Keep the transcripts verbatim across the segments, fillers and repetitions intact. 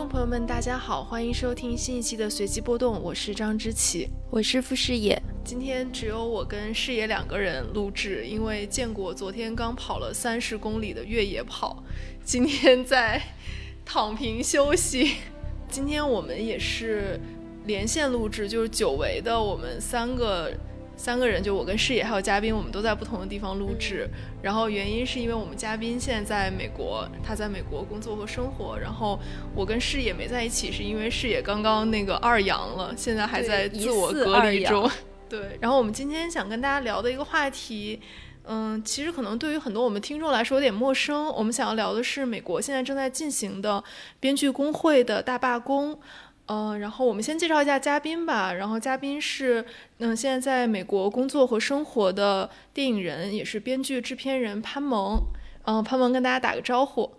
众朋友们大家好，欢迎收听新一期的随机波动，我是张之琪， 我是傅视野。 今天只有我跟视野两个人录制，因为建国昨天刚跑了三十公里的越野跑，今天在躺平休息。今天我们也是连线录制，就是久违的我们三个三个人，就我跟视野还有嘉宾，我们都在不同的地方录制。然后原因是因为我们嘉宾现在在美国，他在美国工作和生活，然后我跟视野没在一起，是因为视野刚刚那个二阳了，现在还在自我隔离中。对，然后我们今天想跟大家聊的一个话题，嗯，其实可能对于很多我们听众来说有点陌生。我们想要聊的是美国现在正在进行的编剧工会的大罢工。呃，然后我们先介绍一下嘉宾吧。然后嘉宾是，嗯、呃，现在在美国工作和生活的电影人，也是编剧制片人潘萌。嗯、呃，潘萌跟大家打个招呼。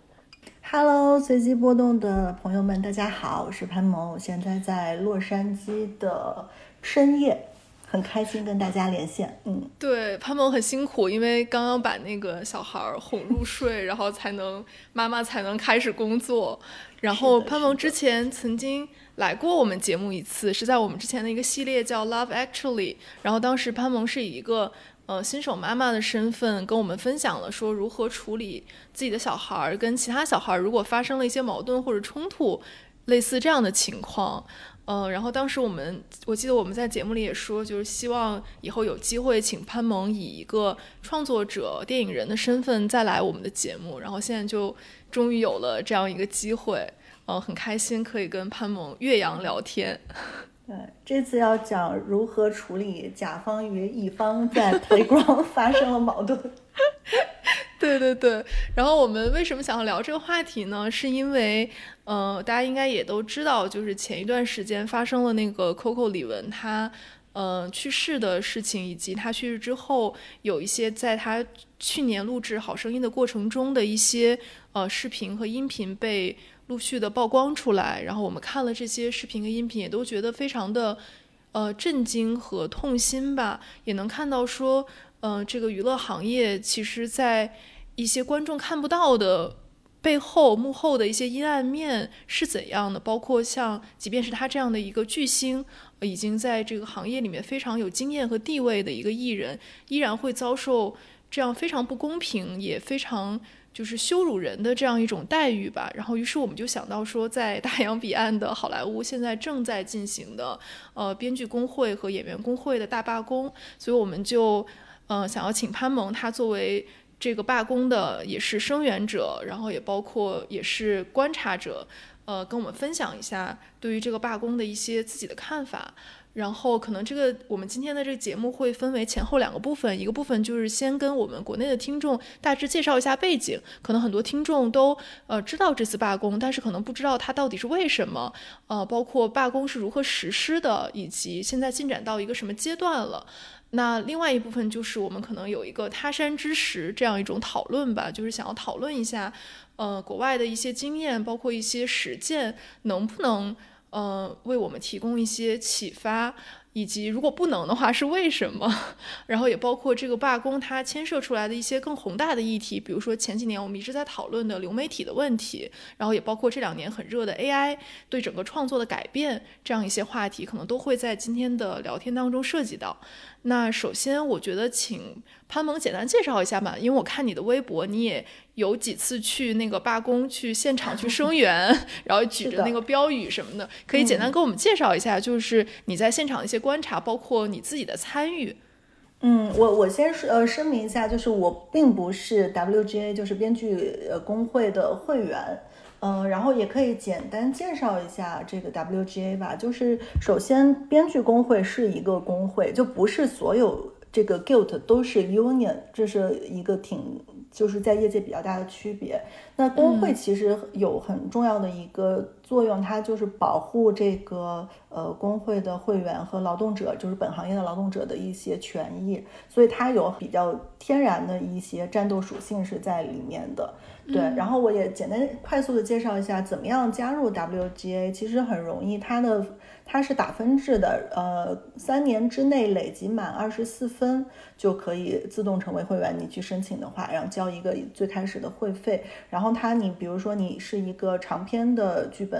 Hello， 随机波动的朋友们，大家好，我是潘萌，我现在在洛杉矶的深夜，很开心跟大家连线。嗯， 对，潘萌很辛苦，因为刚刚把那个小孩哄入睡，然后才能妈妈才能开始工作。然后潘萌之前曾经来过我们节目一次，是在我们之前的一个系列叫 Love Actually， 然后当时潘萌是以一个呃新手妈妈的身份跟我们分享了说如何处理自己的小孩跟其他小孩如果发生了一些矛盾或者冲突，类似这样的情况。呃，然后当时我们我记得我们在节目里也说，就是希望以后有机会请潘萌以一个创作者电影人的身份再来我们的节目，然后现在就终于有了这样一个机会，呃，很开心可以跟潘萌岳阳聊天。 对，这次要讲如何处理甲方与乙方在 playground 发生了矛盾。 对对对，然后我们为什么想要聊这个话题呢？是因为，呃，大家应该也都知道，就是前一段时间发生了那个 Coco 李玟她，呃，去世的事情，以及她去世之后有一些在她去年录制《好声音》的过程中的一些呃视频和音频被陆续的曝光出来，然后我们看了这些视频和音频，也都觉得非常的呃震惊和痛心吧，也能看到说。呃，这个娱乐行业其实在一些观众看不到的背后幕后的一些阴暗面是怎样的，包括像即便是他这样的一个巨星、呃、已经在这个行业里面非常有经验和地位的一个艺人，依然会遭受这样非常不公平也非常就是羞辱人的这样一种待遇吧。然后于是我们就想到说，在大洋彼岸的好莱坞现在正在进行的呃编剧工会和演员工会的大罢工，所以我们就呃，想要请潘萌，他作为这个罢工的也是声援者，然后也包括也是观察者，呃，跟我们分享一下对于这个罢工的一些自己的看法。然后可能这个我们今天的这个节目会分为前后两个部分，一个部分就是先跟我们国内的听众大致介绍一下背景，可能很多听众都呃知道这次罢工，但是可能不知道它到底是为什么，呃，包括罢工是如何实施的，以及现在进展到一个什么阶段了。那另外一部分就是我们可能有一个他山之石这样一种讨论吧，就是想要讨论一下呃国外的一些经验，包括一些实践能不能呃为我们提供一些启发，以及如果不能的话是为什么。然后也包括这个罢工它牵涉出来的一些更宏大的议题，比如说前几年我们一直在讨论的流媒体的问题，然后也包括这两年很热的 A I 对整个创作的改变，这样一些话题可能都会在今天的聊天当中涉及到。那首先我觉得请潘萌简单介绍一下吧，因为我看你的微博你也有几次去那个罢工去现场去声援然后举着那个标语什么的，可以简单跟我们介绍一下，就是你在现场的一些观察，包括你自己的参与。 嗯，我我先呃声明一下，就是我并不是 W G A 就是编剧呃工会的会员。嗯，然后也可以简单介绍一下这个 W G A 吧。就是首先，编剧工会是一个工会，就不是所有这个 guild 都是 union， 这是一个挺就是在业界比较大的区别。那工会其实有很重要的一个作用，它就是保护这个呃工会的会员和劳动者，就是本行业的劳动者的一些权益，所以它有比较天然的一些战斗属性是在里面的。对，然后我也简单快速的介绍一下怎么样加入 W G A。 其实很容易，它的它是打分制的，呃，三年之内累积满二十四分就可以自动成为会员。你去申请的话，然后交一个最开始的会费，然后它你比如说你是一个长篇的剧本的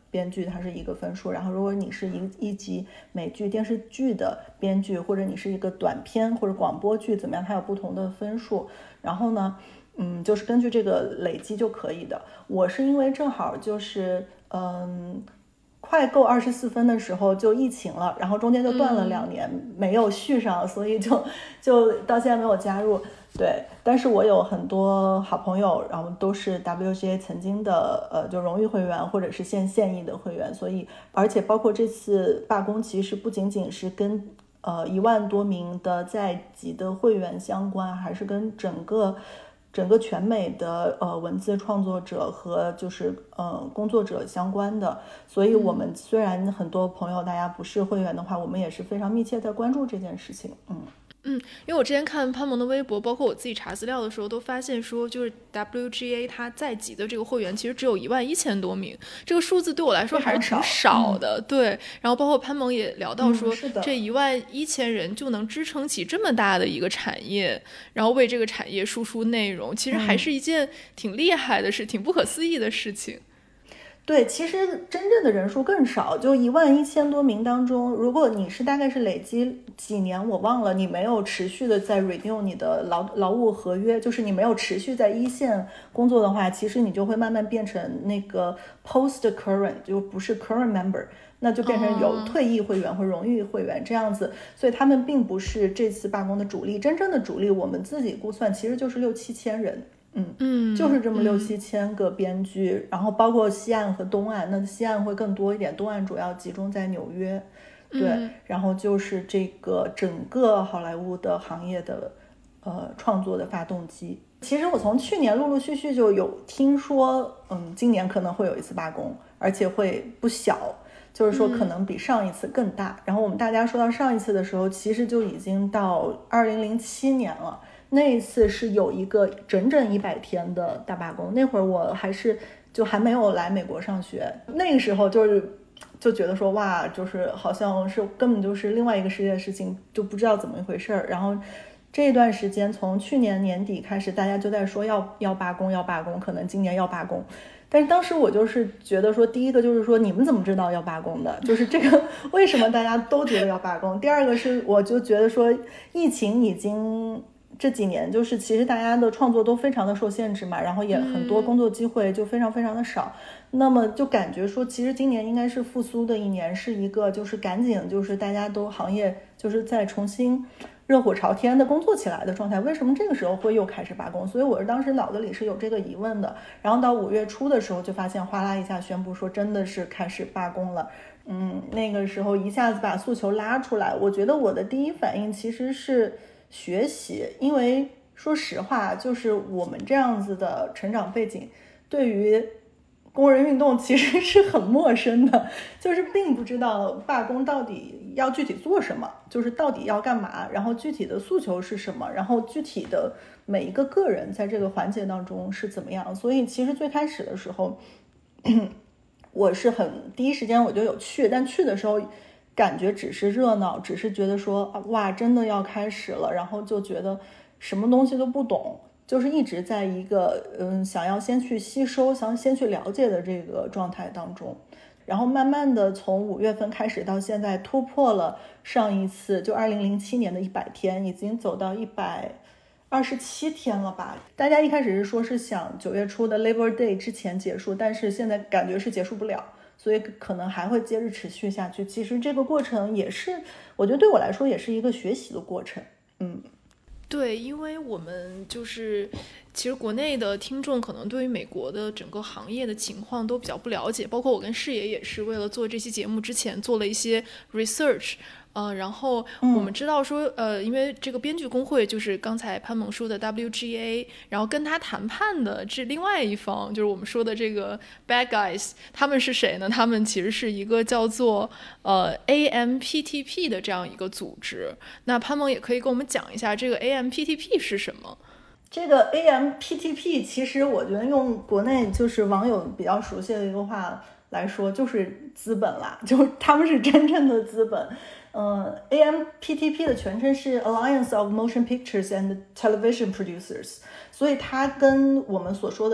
编剧它是一个分数，然后如果你是一一集美剧电视剧的编剧，或者你是一个短片或者广播剧怎么样，它有不同的分数。然后呢嗯，就是根据这个累积就可以的。我是因为正好就是嗯快够二十四分的时候就疫情了，然后中间就断了两年、嗯、没有续上，所以就就到现在没有加入。对，但是我有很多好朋友，然后都是 W G A 曾经的呃就荣誉会员或者是现现役的会员，所以而且包括这次罢工其实不仅仅是跟呃一万多名的在籍的会员相关，还是跟整个整个全美的呃文字创作者和就是呃工作者相关的。所以我们虽然很多朋友大家不是会员的话，我们也是非常密切在关注这件事情。嗯嗯，因为我之前看潘萌的微博，包括我自己查资料的时候，都发现说，就是 W G A 它在籍的这个会员其实只有一万一千多名，这个数字对我来说还是挺少的。嗯、对，然后包括潘萌也聊到说， 嗯、 这一万一千人就能支撑起这么大的一个产业，然后为这个产业输出内容，其实还是一件挺厉害的事，嗯、挺不可思议的事情。 对，其实真正的人数更少，就一万一千多名当中，如果你是大概是累积几年我忘了，你没有持续的在 renew 你的劳劳务合约，就是你没有持续在一线工作的话，其实你就会慢慢变成那个 post current， 就不是 current member， 那就变成有退役会员或荣誉会员这样子，所以他们并不是这次罢工的主力，真正的主力我们自己估算其实就是六七千人。嗯嗯， 就是这么六七千个编剧、嗯，然后包括西岸和东岸，那西岸会更多一点，东岸主要集中在纽约，对， 嗯、 然后就是这个整个好莱坞的行业的呃创作的发动机。其实我从去年陆陆续续就有听说，嗯，今年可能会有一次罢工，而且会不小，就是说可能比上一次更大。嗯、然后我们大家说到上一次的时候，其实就已经到二零零七年了。那一次是有一个整整一百天的大罢工，那会儿我还是就还没有来美国上学，那个时候就是就觉得说哇，就是好像是根本就是另外一个世界的事情，就不知道怎么一回事儿。然后这段时间从去年年底开始，大家就在说要要罢工要罢工，可能今年要罢工。但是当时我就是觉得说，第一个就是说你们怎么知道要罢工的，就是这个为什么大家都觉得要罢工。第二个是我就觉得说疫情已经这几年就是其实大家的创作都非常的受限制嘛，然后也很多工作机会就非常非常的少、嗯、那么就感觉说其实今年应该是复苏的一年，是一个就是赶紧就是大家都行业就是再重新热火朝天的工作起来的状态，为什么这个时候会又开始罢工？所以我是当时脑子里是有这个疑问的，然后到五月初的时候就发现哗啦一下宣布说真的是开始罢工了。嗯，那个时候一下子把诉求拉出来，我觉得我的第一反应其实是学习，因为说实话就是我们这样子的成长背景对于工人运动其实是很陌生的，就是并不知道罢工到底要具体做什么，就是到底要干嘛，然后具体的诉求是什么，然后具体的每一个个人在这个环节当中是怎么样。所以其实最开始的时候我是很第一时间我就有去，但去的时候感觉只是热闹，只是觉得说哇真的要开始了，然后就觉得什么东西都不懂，就是一直在一个嗯想要先去吸收想先去了解的这个状态当中，然后慢慢的从五月份开始到现在突破了上一次就二零零七年的一百天，已经走到一百二十七天了吧。大家一开始是说是想九月初的 Labor Day 之前结束，但是现在感觉是结束不了，所以可能还会接着持续下去。其实这个过程也是我觉得对我来说也是一个学习的过程。嗯， 对，因为我们就是其实国内的听众可能对于美国的整个行业的情况都比较不了解，包括我跟视野也是为了做这期节目之前做了一些 research。呃，然后我们知道说，呃，因为这个编剧工会就是刚才潘萌说的 W G A， 然后跟他谈判的这另外一方就是我们说的这个 bad guys， 他们是谁呢？他们其实是一个叫做呃 A M P T P 的这样一个组织。那潘萌也可以跟我们讲一下这个 A M P T P 是什么？ 这个 A M P T P 其实我觉得用国内就是网友比较熟悉的一个话来说就是资本啦，就他们是真正的资本。呃 A M P T P 的全称是 Alliance of Motion Pictures and Television Producers， 所以它跟我们所说的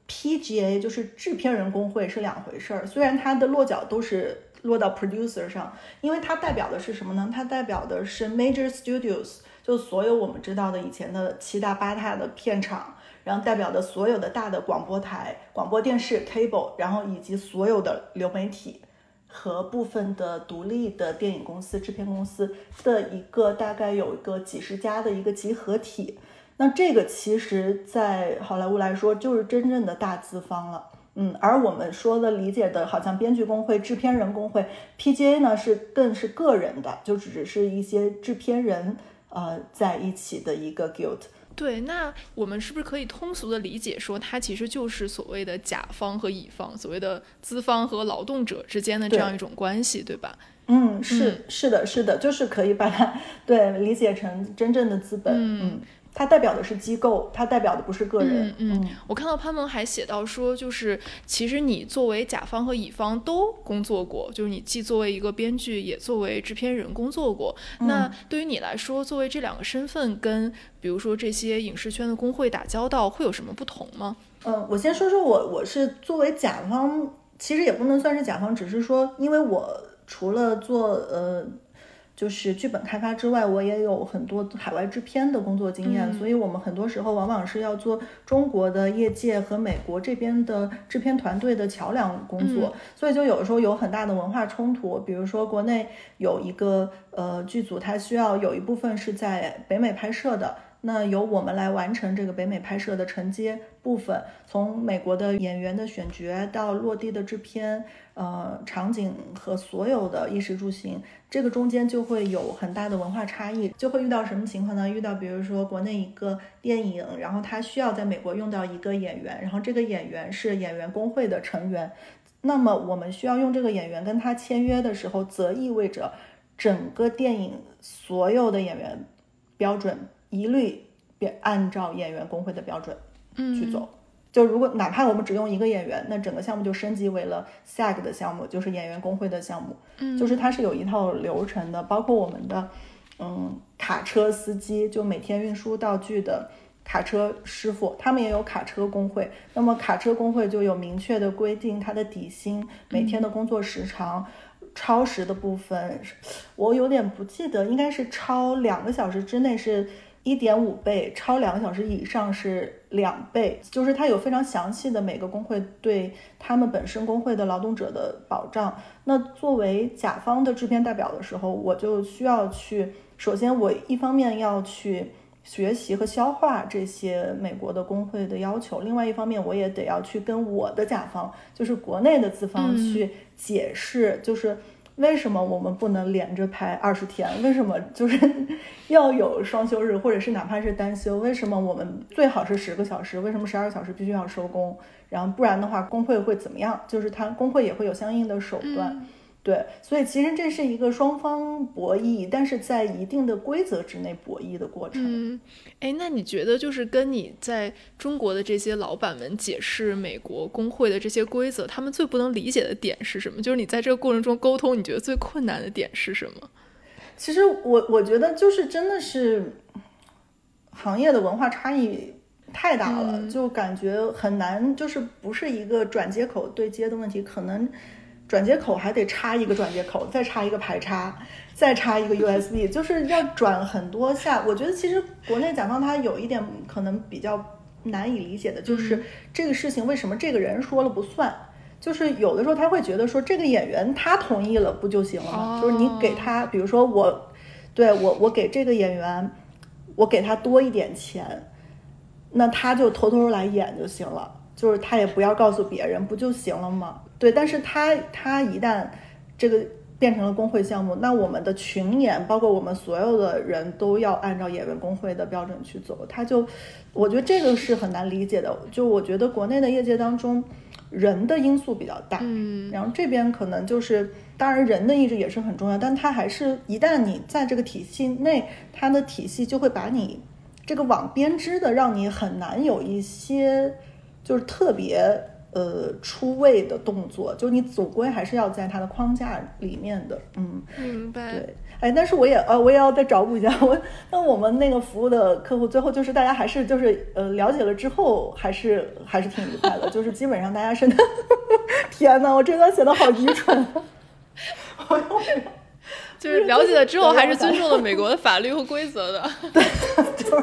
P G A 就是制片人工会是两回事儿，虽然它的落脚都是落到 producer 上，因为它代表的是什么呢？它代表的是 major studios， 就所有我们知道的以前的七大八大的片场，然后代表的所有的大的广播台、广播电视 cable， 然后以及所有的流媒体和部分的独立的电影公司、制片公司的一个大概有一个几十家的一个集合体。那这个其实在好莱坞来说就是真正的大资方了。嗯，而我们说的理解的好像编剧工会、制片人工会 P G A 呢是更是个人的，就只是一些制片人呃在一起的一个 guild。 对，那我们是不是可以通俗的理解说，它其实就是所谓的甲方和乙方，所谓的资方和劳动者之间的这样一种关系， 对, 对吧？ 嗯，是是的，是的，就是可以把它对理解成真正的资本。嗯。嗯，它代表的是机构，它代表的不是个人。 嗯嗯，我看到潘萌还写到说，就是其实你作为甲方和乙方都工作过，就是你既作为一个编剧，也作为制片人工作过。嗯、那对于你来说，作为这两个身份，跟比如说这些影视圈的工会打交道，会有什么不同吗？ 嗯，我先说说我，我是作为甲方，其实也不能算是甲方，只是说，因为我除了做呃。就是剧本开发之外，我也有很多海外制片的工作经验、嗯、所以我们很多时候往往是要做中国的业界和美国这边的制片团队的桥梁工作、嗯、所以就有的时候有很大的文化冲突。比如说国内有一个呃剧组，它需要有一部分是在北美拍摄的，那由我们来完成这个北美拍摄的承接部分，从美国的演员的选角到落地的制片，呃，场景和所有的衣食住行，这个中间就会有很大的文化差异，就会遇到什么情况呢？遇到比如说国内一个电影，然后他需要在美国用到一个演员，然后这个演员是演员工会的成员，那么我们需要用这个演员跟他签约的时候，则意味着整个电影所有的演员标准一律按照演员工会的标准去走、嗯、就如果哪怕我们只用一个演员，那整个项目就升级为了 S A G 的项目，就是演员工会的项目、嗯、就是它是有一套流程的。包括我们的嗯卡车司机，就每天运输道具的卡车师傅，他们也有卡车工会，那么卡车工会就有明确的规定它的底薪、每天的工作时长、嗯、超时的部分我有点不记得，应该是超两个小时之内是一点五倍，超两个小时以上是两倍，就是它有非常详细的每个工会对他们本身工会的劳动者的保障。那作为甲方的制片代表的时候，我就需要去，首先我一方面要去学习和消化这些美国的工会的要求，另外一方面我也得要去跟我的甲方，就是国内的资方去解释、嗯、就是为什么我们不能连着拍二十天？为什么就是要有双休日，或者是哪怕是单休？为什么我们最好是十个小时？为什么十二个小时必须要收工？然后不然的话，工会会怎么样？就是他工会也会有相应的手段。嗯，对，所以其实这是一个双方博弈，但是在一定的规则之内博弈的过程。 嗯，哎，那你觉得就是跟你在中国的这些老板们解释美国工会的这些规则，他们最不能理解的点是什么？就是你在这个过程中沟通，你觉得最困难的点是什么？ 其实我我觉得就是真的是行业的文化差异太大了、嗯、就感觉很难，就是不是一个转接口对接的问题，可能转接口还得插一个转接口，再插一个排插，再插一个 U S B， 就是要转很多下。我觉得其实国内甲方他有一点可能比较难以理解的，就是这个事情为什么这个人说了不算，就是有的时候他会觉得说这个演员他同意了不就行了吗、哦、就是你给他，比如说我对我我给这个演员我给他多一点钱，那他就偷偷来演就行了，就是他也不要告诉别人不就行了吗？对，但是他他一旦这个变成了工会项目，那我们的群演包括我们所有的人都要按照演员工会的标准去走，他就我觉得这个是很难理解的。就我觉得国内的业界当中人的因素比较大，嗯，然后这边可能就是当然人的意志也是很重要，但他还是一旦你在这个体系内，他的体系就会把你这个网编织的让你很难有一些就是特别呃出位的动作，就你总归还是要在它的框架里面的。嗯， 明白。 对， 哎，但是我也呃，我也要再找补一下。我那我们那个服务的客户，最后就是大家还是就是呃了解了之后，还是还是挺愉快的。就是基本上大家是，天哪，我这段写的好愚蠢。 就是了解了之后，还是尊重了美国的法律和规则的。 对，就是。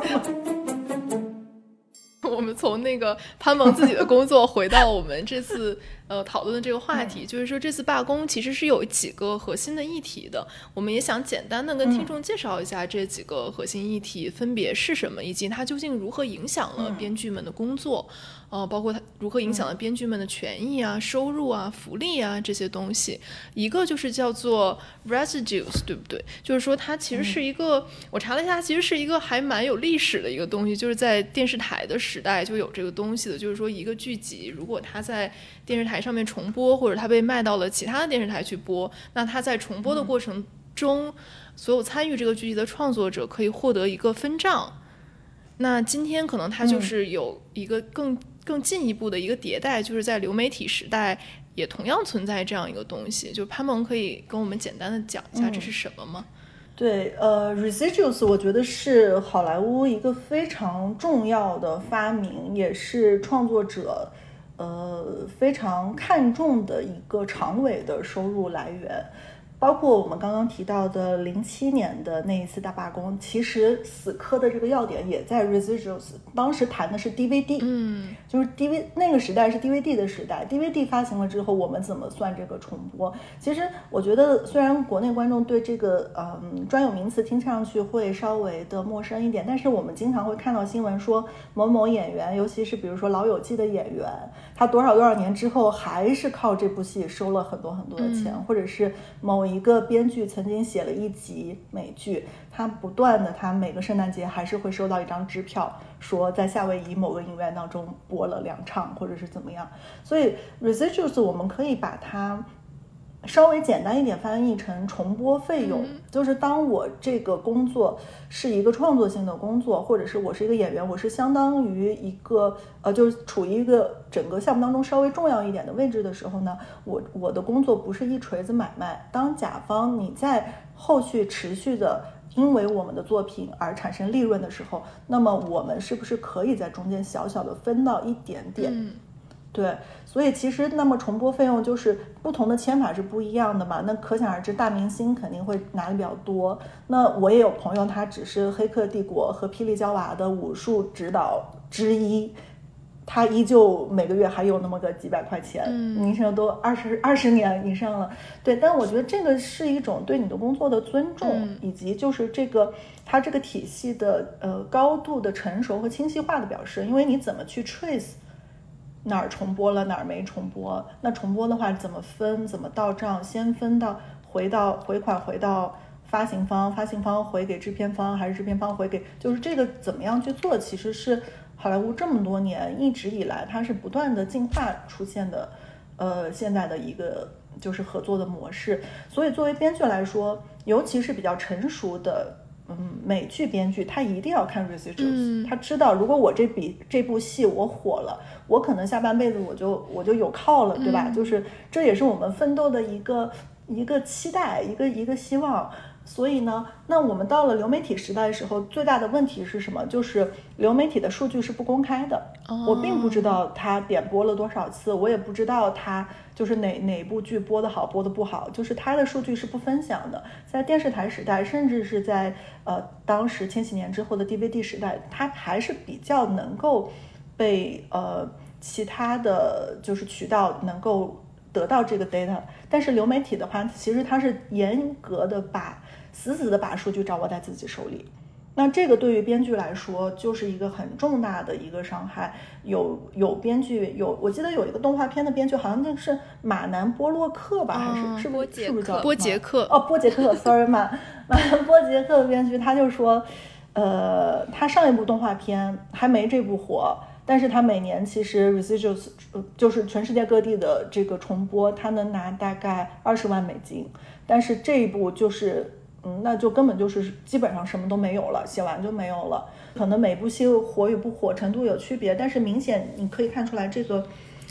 我们从那个潘萌自己的工作回到我们这次呃讨论的这个话题，就是说这次罢工其实是有几个核心的议题的，我们也想简单的跟听众介绍一下这几个核心议题分别是什么，以及它究竟如何影响了编剧们的工作。呃，包括它如何影响了编剧们的权益啊、收入啊、福利啊这些东西。一个就是叫做 residues， 对不对？就是说它其实是一个、嗯、我查了一下，其实是一个还蛮有历史的一个东西，就是在电视台的时代就有这个东西的。就是说一个剧集如果它在电视台上面重播，或者它被卖到了其他的电视台去播，那它在重播的过程中、嗯、所有参与这个剧集的创作者可以获得一个分账。那今天可能它就是有一个更、嗯更进一步的一个迭代，就是在流媒体时代也同样存在这样一个东西。就潘萌可以跟我们简单的讲一下这是什么吗？ 嗯、对，呃 residues 我觉得是好莱坞一个非常重要的发明，也是创作者呃非常看重的一个长尾的收入来源。包括我们刚刚提到的零七年的那一次大罢工，其实死磕的这个要点也在 residuals。当时谈的是 D V D， 嗯，就是 D V 那个时代是 D V D 的时代 ，D V D 发行了之后，我们怎么算这个重播？其实我觉得，虽然国内观众对这个嗯专有名词听上去会稍微的陌生一点，但是我们经常会看到新闻说某某演员，尤其是比如说《老友记》的演员，他多少多少年之后还是靠这部戏收了很多很多的钱，嗯、或者是某一个编剧曾经写了一集美剧，他不断的他每个圣诞节还是会收到一张支票，说在夏威夷某个影院当中播了两场或者是怎么样。所以 residuals 我们可以把它稍微简单一点翻译成重播费用、嗯、就是当我这个工作是一个创作性的工作，或者是我是一个演员，我是相当于一个呃，就是处于一个整个项目当中稍微重要一点的位置的时候呢，我我的工作不是一锤子买卖。当甲方你在后续持续的因为我们的作品而产生利润的时候，那么我们是不是可以在中间小小的分到一点点、嗯对，所以其实那么重播费用就是不同的签法是不一样的嘛，那可想而知大明星肯定会拿的比较多。那我也有朋友他只是黑客帝国和霹雳娇娃的武术指导之一，他依旧每个月还有那么个几百块钱，名声都二十二十年以上了。对，但我觉得这个是一种对你的工作的尊重、嗯、以及就是这个它这个体系的呃高度的成熟和清晰化的表示。因为你怎么去 trace哪儿重播了哪儿没重播，那重播的话怎么分怎么到账，先分到回到回款回到发行方，发行方回给制片方，还是制片方回给，就是这个怎么样去做，其实是好莱坞这么多年一直以来它是不断的进化出现的呃现在的一个就是合作的模式。所以作为编剧来说，尤其是比较成熟的嗯，美剧编剧他一定要看 residuals、嗯、他知道如果我这笔这部戏我火了，我可能下半辈子我就我就有靠了，对吧、嗯、就是这也是我们奋斗的一个一个期待，一个一个希望。所以呢，那我们到了流媒体时代的时候，最大的问题是什么？就是流媒体的数据是不公开的、哦、我并不知道他点播了多少次，我也不知道他就是哪哪部剧播的好播的不好，就是他的数据是不分享的。在电视台时代，甚至是在呃当时千禧年之后的 D V D 时代，它还是比较能够被呃其他的就是渠道能够得到这个 data。 但是流媒体的话，其实它是严格的把死死的把数据掌握在自己手里，那这个对于编剧来说就是一个很重大的一个伤害。有有编剧有，我记得有一个动画片的编剧，好像那是马南波洛克吧，还是、哦、是不是是不是叫波杰克？ 哦，波杰克，sorry 马马南波杰克的编剧，他就说，呃，他上一部动画片还没这部火。但是他每年其实 residuals 就是全世界各地的这个重播，他能拿大概二十万美金。但是这一部就是嗯，那就根本就是基本上什么都没有了，写完就没有了。可能每部戏火与不火程度有区别，但是明显你可以看出来这个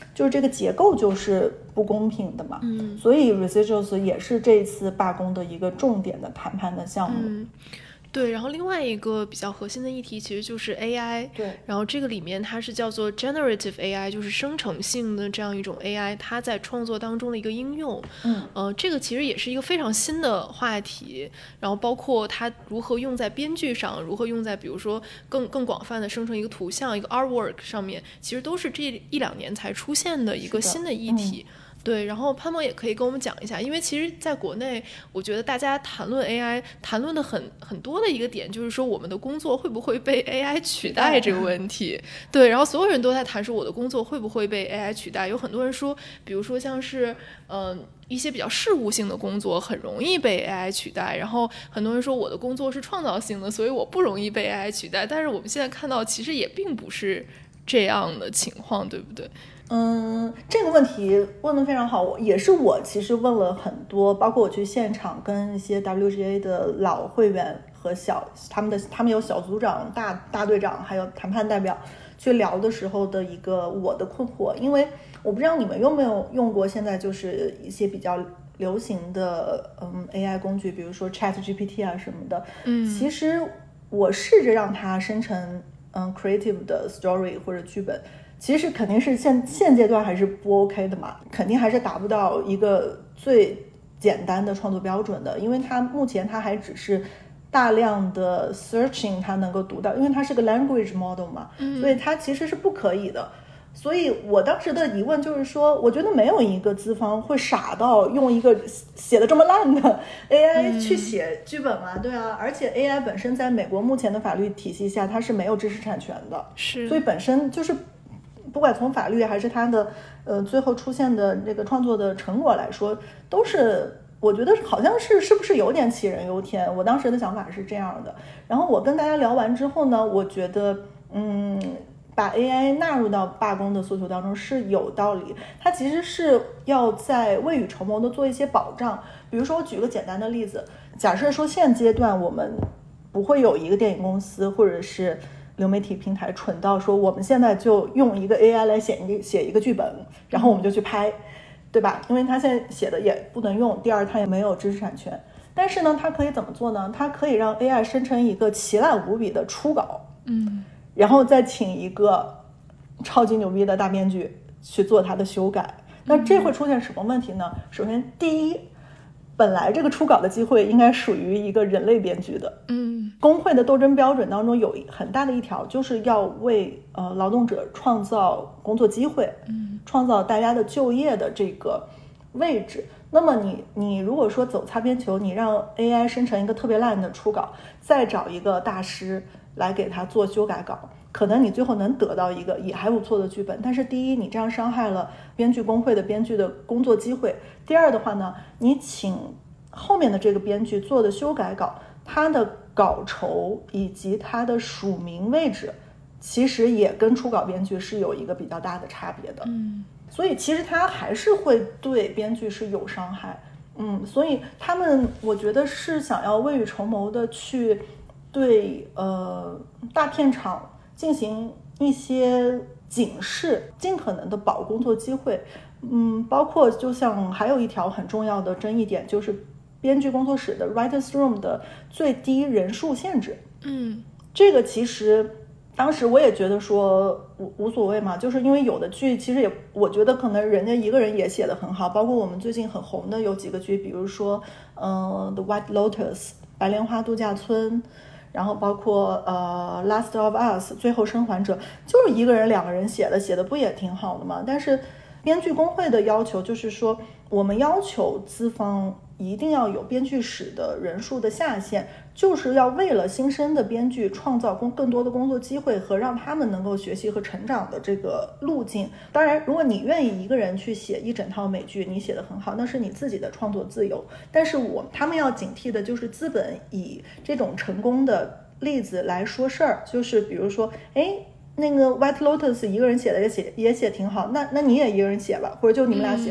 就是这个结构就是不公平的嘛。 嗯， 所以 Residuals 也是这一次罢工的一个重点的谈判的项目。 嗯，对，然后另外一个比较核心的议题其实就是 A I， 对， 然后这个里面它是叫做 generative A I， 就是生成性的这样一种 A I， 它在创作当中的一个应用。 嗯， 呃，这个其实也是一个非常新的话题，然后包括它如何用在编剧上，如何用在比如说更更广泛的生成一个图像、一个 artwork 上面，其实都是这一两年才出现的一个新的议题。对，然后潘萌也可以跟我们讲一下，因为其实在国内我觉得大家谈论 A I 谈论的很很多的一个点就是说我们的工作会不会被 A I 取代这个问题。对，然后所有人都在谈说我的工作会不会被 A I 取代，有很多人说比如说像是嗯、呃一些比较事务性的工作很容易被 A I 取代，然后很多人说我的工作是创造性的，所以我不容易被 A I 取代，但是我们现在看到其实也并不是这样的情况，对不对？ 嗯，这个问题问得非常好，也是我其实问了很多，包括我去现场跟一些 W G A 的老会员和小他们的他们有小组长、大大队长，还有谈判代表去聊的时候的一个我的困惑，因为我不知道你们有没有用过现在就是一些比较流行的嗯 A I 工具，比如说 Chat G P T 啊什么的， 嗯， 其实我试着让它生成嗯 creative 的 story 或者剧本。其实肯定是现现阶段还是不 OK 的嘛，肯定还是达不到一个最简单的创作标准的，因为它目前它还只是大量的 searching 它能够读到，因为它是个 language model 嘛，所以它其实是不可以的。所以我当时的疑问就是说，我觉得没有一个资方会傻到用一个写的这么烂的 A I 去写剧本嘛，对啊，而且 A I 本身在美国目前的法律体系下，它是没有知识产权的， 是， 所以本身就是。不管从法律还是它的呃最后出现的这个创作的成果来说，都是我觉得好像是是不是有点杞人忧天。我当时的想法是这样的。然后我跟大家聊完之后呢，我觉得嗯，把 A I 纳入到罢工的诉求当中是有道理。它其实是要在未雨绸缪的做一些保障。比如说我举个简单的例子，假设说现阶段我们不会有一个电影公司或者是流媒体平台蠢到说我们现在就用一个 A I 来写一个写一个剧本，然后我们就去拍，对吧？因为它现在写的也不能用，第二它也没有知识产权。但是呢，它可以怎么做呢？它可以让 A I 生成一个奇烂无比的初稿， 嗯， 然后再请一个超级牛逼的大编剧去做它的修改。那这会出现什么问题呢？首先，第一，本来这个初稿的机会应该属于一个人类编剧的， 嗯， 工会的斗争标准当中有很大的一条，就是要为呃劳动者创造工作机会， 嗯， 创造大家的就业的这个位置。那么你你如果说走擦边球，你让 A I 生成一个特别烂的初稿，再找一个大师来给他做修改稿，可能你最后能得到一个也还不错的剧本，但是第一，你这样伤害了编剧工会的编剧的工作机会；第二的话呢，你请后面的这个编剧做的修改稿，他的稿酬以及他的署名位置，其实也跟初稿编剧是有一个比较大的差别的。 嗯， 所以其实他还是会对编剧是有伤害。嗯，所以他们我觉得是想要未雨绸缪的去对呃大片场进行一些警示，尽可能的保工作机会。嗯，包括就像还有一条很重要的争议点，就是编剧工作室的 writers room 的最低人数限制。 嗯， 这个其实当时我也觉得说无无所谓嘛，就是因为有的剧其实也我觉得可能人家一个人也写得很好，包括我们最近很红的有几个剧，比如说嗯、呃、The White Lotus 白莲花度假村，然后包括呃 Last of Us 最后生还者，就是一个人两个人写的，写的不也挺好的吗？但是编剧工会的要求就是说，我们要求资方一定要有编剧室的人数的下限，就是要为了新生的编剧创造工更多的工作机会和让他们能够学习和成长的这个路径。当然，如果你愿意一个人去写一整套美剧，你写得很好，那是你自己的创作自由。但是我他们要警惕的就是资本以这种成功的例子来说事儿，就是比如说，哎。那个 White Lotus 一个人写的也写也写挺好，那那你也一个人写吧，或者就你们俩写吧， 嗯，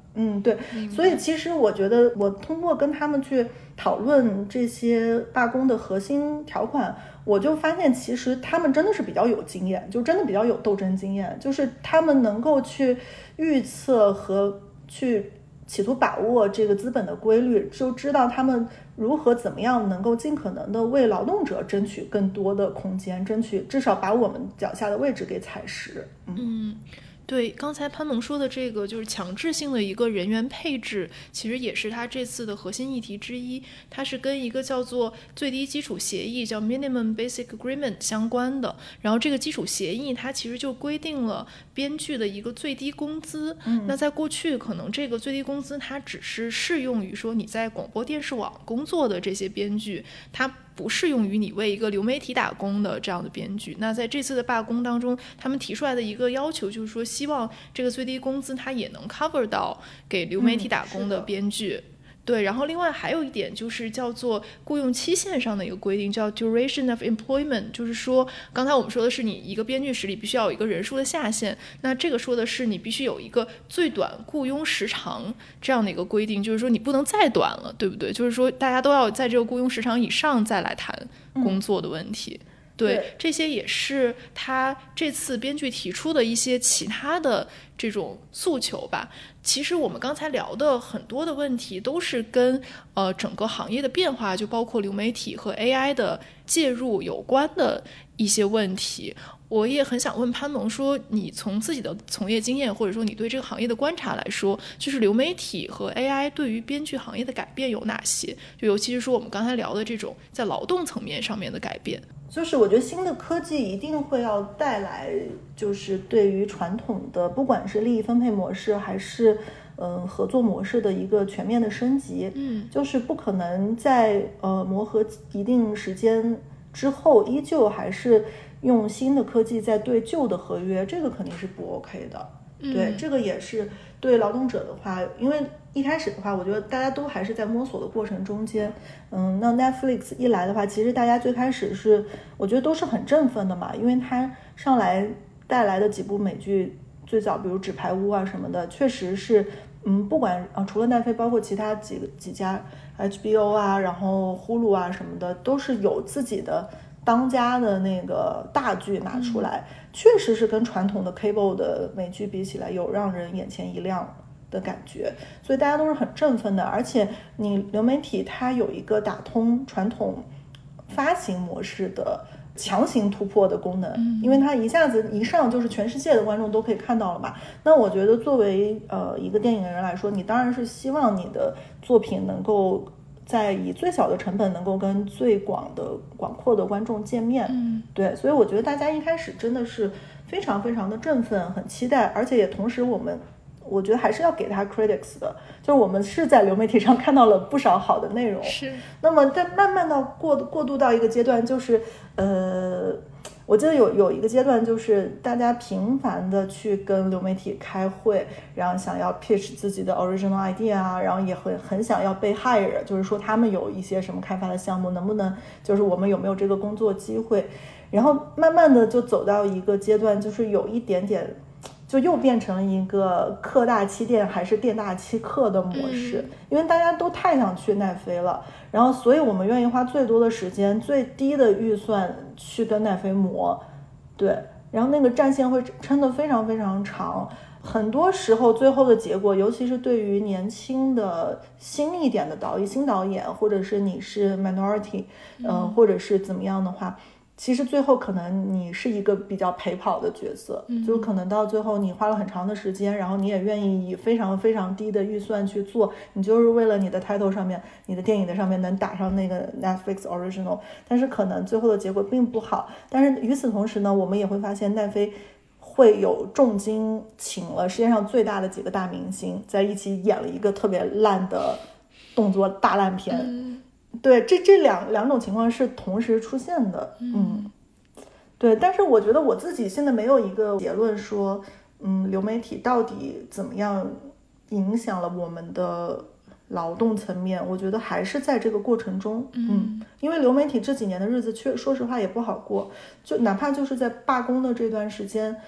嗯，对，所以其实我觉得我通过跟他们去讨论这些罢工的核心条款，我就发现其实他们真的是比较有经验，就真的比较有斗争经验，就是他们能够去预测和去企图把握这个资本的规律，就知道他们如何怎么样能够尽可能的为劳动者争取更多的空间，争取至少把我们脚下的位置给踩实。嗯。 嗯，对，刚才潘萌说的这个就是强制性的一个人员配置，其实也是他这次的核心议题之一。它是跟一个叫做最低基础协议，叫 Minimum Basic Agreement 相关的。然后这个基础协议它其实就规定了编剧的一个最低工资。 嗯， 那在过去可能这个最低工资它只是适用于说你在广播电视网工作的这些编剧，它不适用于你为一个流媒体打工的这样的编剧。那在这次的罢工当中，他们提出来的一个要求就是说，希望这个最低工资它也能 cover 到给流媒体打工的编剧。嗯，对，然后另外还有一点就是叫做雇佣期限上的一个规定，叫 duration of employment， 就是说刚才我们说的是你一个编剧室里必须要有一个人数的下限，那这个说的是你必须有一个最短雇佣时长这样的一个规定，就是说你不能再短了，对不对？就是说大家都要在这个雇佣时长以上再来谈工作的问题。嗯，对， 对， 这些也是他这次编剧提出的一些其他的这种诉求吧。其实我们刚才聊的很多的问题都是跟呃整个行业的变化，就包括流媒体和 A I 的介入有关的一些问题。我也很想问潘萌说，你从自己的从业经验或者说你对这个行业的观察来说，就是流媒体和 A I 对于编剧行业的改变有哪些？就尤其是说我们刚才聊的这种在劳动层面上面的改变。 就是我觉得新的科技一定会要带来，就是对于传统的不管是利益分配模式还是嗯、呃、合作模式的一个全面的升级。 嗯， 就是不可能在呃磨合一定时间之后，依旧还是用新的科技在对旧的合约，这个肯定是不 OK 的。 嗯， 对，这个也是对劳动者的话，因为一开始的话，我觉得大家都还是在摸索的过程中间。嗯，那 Netflix 一来的话，其实大家最开始是，我觉得都是很振奋的嘛，因为它上来带来的几部美剧，最早比如《纸牌屋》啊什么的，确实是，嗯，不管啊，除了奈飞，包括其他几几家 H B O 啊，然后 Hulu 啊什么的，都是有自己的当家的那个大剧拿出来，嗯，确实是跟传统的 cable 的美剧比起来，有让人眼前一亮的感觉，所以大家都是很振奋的。而且你流媒体它有一个打通传统发行模式的强行突破的功能， 嗯， 因为它一下子一上就是全世界的观众都可以看到了嘛。那我觉得作为呃一个电影人来说，你当然是希望你的作品能够在以最小的成本能够跟最广的广阔的观众见面。 嗯， 对，所以我觉得大家一开始真的是非常非常的振奋，很期待，而且也同时我们我觉得还是要给他 critics 的，就是我们是在流媒体上看到了不少好的内容， 是。 那么在慢慢的过过渡到一个阶段，就是呃我记得有有一个阶段，就是大家频繁的去跟流媒体开会，然后想要 pitch 自己的 original idea 啊，然后也会很想要被 hire， 就是说他们有一些什么开发的项目，能不能就是我们有没有这个工作机会，然后慢慢的就走到一个阶段，就是有一点点就又变成一个客大欺店还是店大欺客的模式， 嗯， 因为大家都太想去奈飞了，然后所以我们愿意花最多的时间最低的预算去跟奈飞磨，对，然后那个战线会撑得非常非常长，很多时候最后的结果，尤其是对于年轻的新一点的导演新导演，或者是你是 minority 呃、嗯，或者是怎么样的话，其实最后可能你是一个比较陪跑的角色， 嗯， 就可能到最后你花了很长的时间，然后你也愿意以非常非常低的预算去做，你就是为了你的 title 上面你的电影的上面能打上那个 Netflix original， 但是可能最后的结果并不好。但是与此同时呢，我们也会发现奈飞会有重金请了世界上最大的几个大明星在一起演了一个特别烂的动作大烂片， 嗯， 对，这这两两种情况是同时出现的，嗯，嗯对。但是我觉得我自己现在没有一个结论说，嗯，流媒体到底怎么样影响了我们的劳动层面，我觉得还是在这个过程中，嗯，嗯因为流媒体这几年的日子确说实话也不好过，就哪怕就是在罢工的这段时间，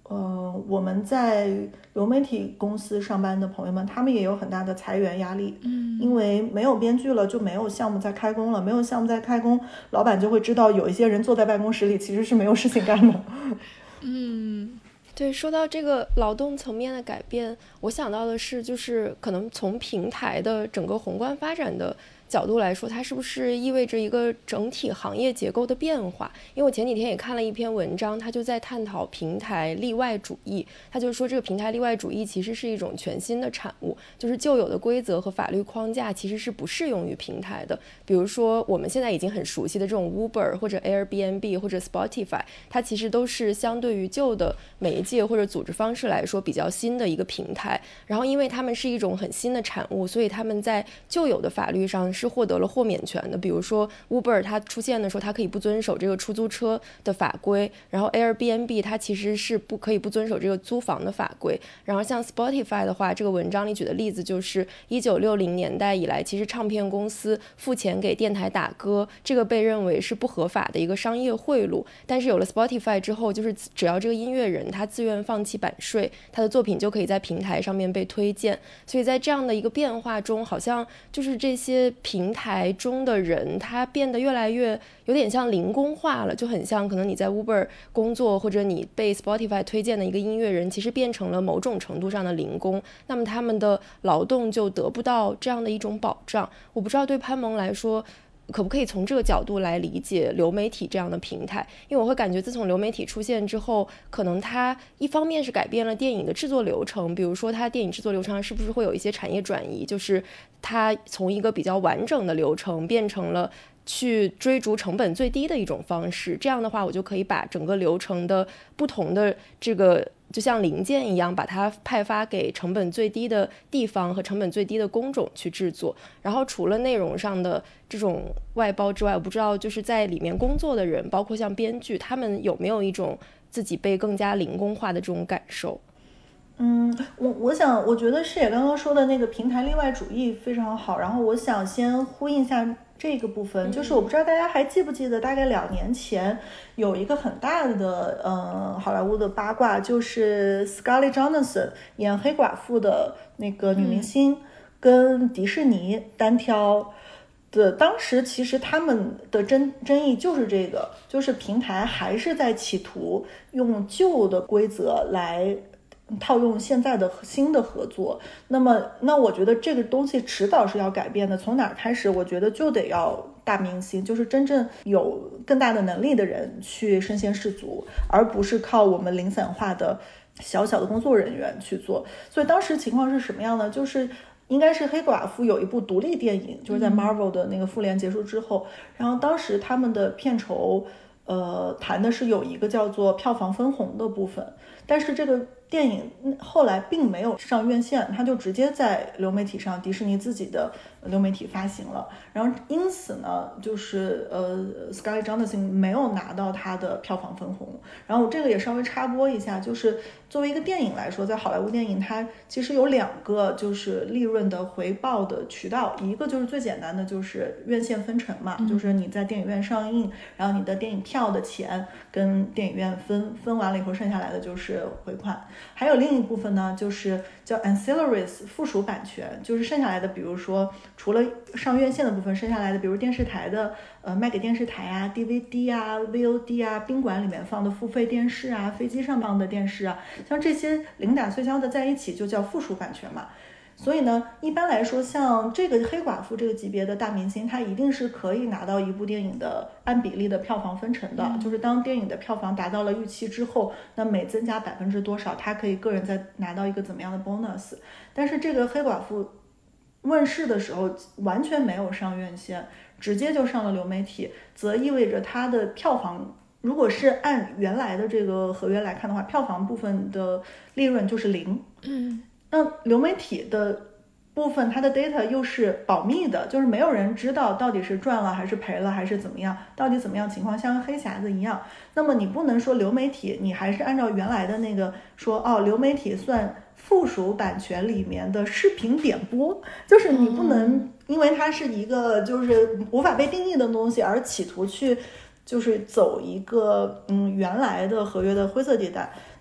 呃，我们在流媒体公司上班的朋友们，他们也有很大的裁员压力。 嗯， 因为没有编剧了，就没有项目在开工了，没有项目在开工，老板就会知道有一些人坐在办公室里其实是没有事情干的。 嗯， 对，说到这个劳动层面的改变，我想到的是，就是可能从平台的整个宏观发展的角度来说，它是不是意味着一个整体行业结构的变化？因为我前几天也看了一篇文章，它就在探讨平台例外主义。它就是说，这个平台例外主义其实是一种全新的产物，就是旧有的规则和法律框架其实是不适用于平台的。比如说，我们现在已经很熟悉的这种 Uber 或者 Airbnb 或者 Spotify， 它其实都是相对于旧的媒介或者组织方式来说比较新的一个平台。然后，因为它们是一种很新的产物，所以他们在旧有的法律上是获得了豁免权的。比如说 Uber 它出现的时候，它可以不遵守这个出租车的法规，然后 Airbnb 它其实是不可以不遵守这个租房的法规。然后像 Spotify 的话，这个文章里举的例子就是一九六零年代以来，其实唱片公司付钱给电台打歌，这个被认为是不合法的一个商业贿赂。但是有了 Spotify 之后，就是只要这个音乐人他自愿放弃版税，他的作品就可以在平台上面被推荐。所以在这样的一个变化中，好像就是这些平台中的人他变得越来越有点像零工化了，就很像可能你在 Uber 工作或者你被 Spotify 推荐的一个音乐人，其实变成了某种程度上的零工，那么他们的劳动就得不到这样的一种保障。我不知道对潘萌来说可不可以从这个角度来理解流媒体这样的平台，因为我会感觉自从流媒体出现之后，可能它一方面是改变了电影的制作流程，比如说它电影制作流程上是不是会有一些产业转移，就是它从一个比较完整的流程变成了去追逐成本最低的一种方式。这样的话我就可以把整个流程的不同的这个就像零件一样，把它派发给成本最低的地方和成本最低的工种去制作。然后除了内容上的这种外包之外，我不知道就是在里面工作的人，包括像编剧，他们有没有一种自己被更加零工化的这种感受？ 嗯，我我想，我觉得视野刚刚说的那个平台例外主义非常好，然后我想先呼应一下这个部分，就是我不知道大家还记不记得，大概两年前有一个很大的呃好莱坞的八卦，就是 Scarlett Johansson 演黑寡妇的那个女明星跟迪士尼单挑的，当时其实他们的争争议就是这个，就是平台还是在企图用旧的规则来套用现在的新的合作。那么那我觉得这个东西迟早是要改变的，从哪开始？我觉得就得要大明星，就是真正有更大的能力的人去身先士卒，而不是靠我们零散化的小小的工作人员去做。所以当时情况是什么样呢？就是应该是黑寡妇有一部独立电影，就是在 Marvel 的那个复联结束之后，然后当时他们的片酬呃谈的是有一个叫做票房分红的部分，但是这个电影后来并没有上院线，它就直接在流媒体上，迪士尼自己的流媒体发行了。然后因此呢，就是呃 Scarlett Johansson 没有拿到它的票房分红。然后我这个也稍微插播一下，就是作为一个电影来说，在好莱坞电影它其实有两个就是利润的回报的渠道，一个就是最简单的就是院线分成嘛，嗯、就是你在电影院上映，然后你的电影票的钱跟电影院分分完了以后，剩下来的就是回款。还有另一部分呢，就是叫 ancillaries 附属版权，就是剩下来的，比如说除了上院线的部分，剩下来的比如电视台的呃卖给电视台啊 D V D 啊 V O D 啊，宾馆里面放的付费电视啊，飞机上放的电视啊，像这些零打碎敲的在一起就叫附属版权嘛。所以呢，一般来说，像这个黑寡妇这个级别的大明星，他一定是可以拿到一部电影的按比例的票房分成的，嗯、就是当电影的票房达到了预期之后，那每增加百分之多少，他可以个人再拿到一个怎么样的 bonus。但是这个黑寡妇问世的时候完全没有上院线，直接就上了流媒体，则意味着它的票房，如果是按原来的这个合约来看的话，票房部分的利润就是零。 嗯。 那流媒体的部分，它的 data 又是保密的，就是没有人知道到底是赚了还是赔了还是怎么样，到底怎么样情况，像黑匣子一样。那么你不能说流媒体，你还是按照原来的那个说，哦，流媒体算附属版权里面的视频点播，就是你不能因为它是一个就是无法被定义的东西而企图去就是走一个嗯原来的合约的灰色地带。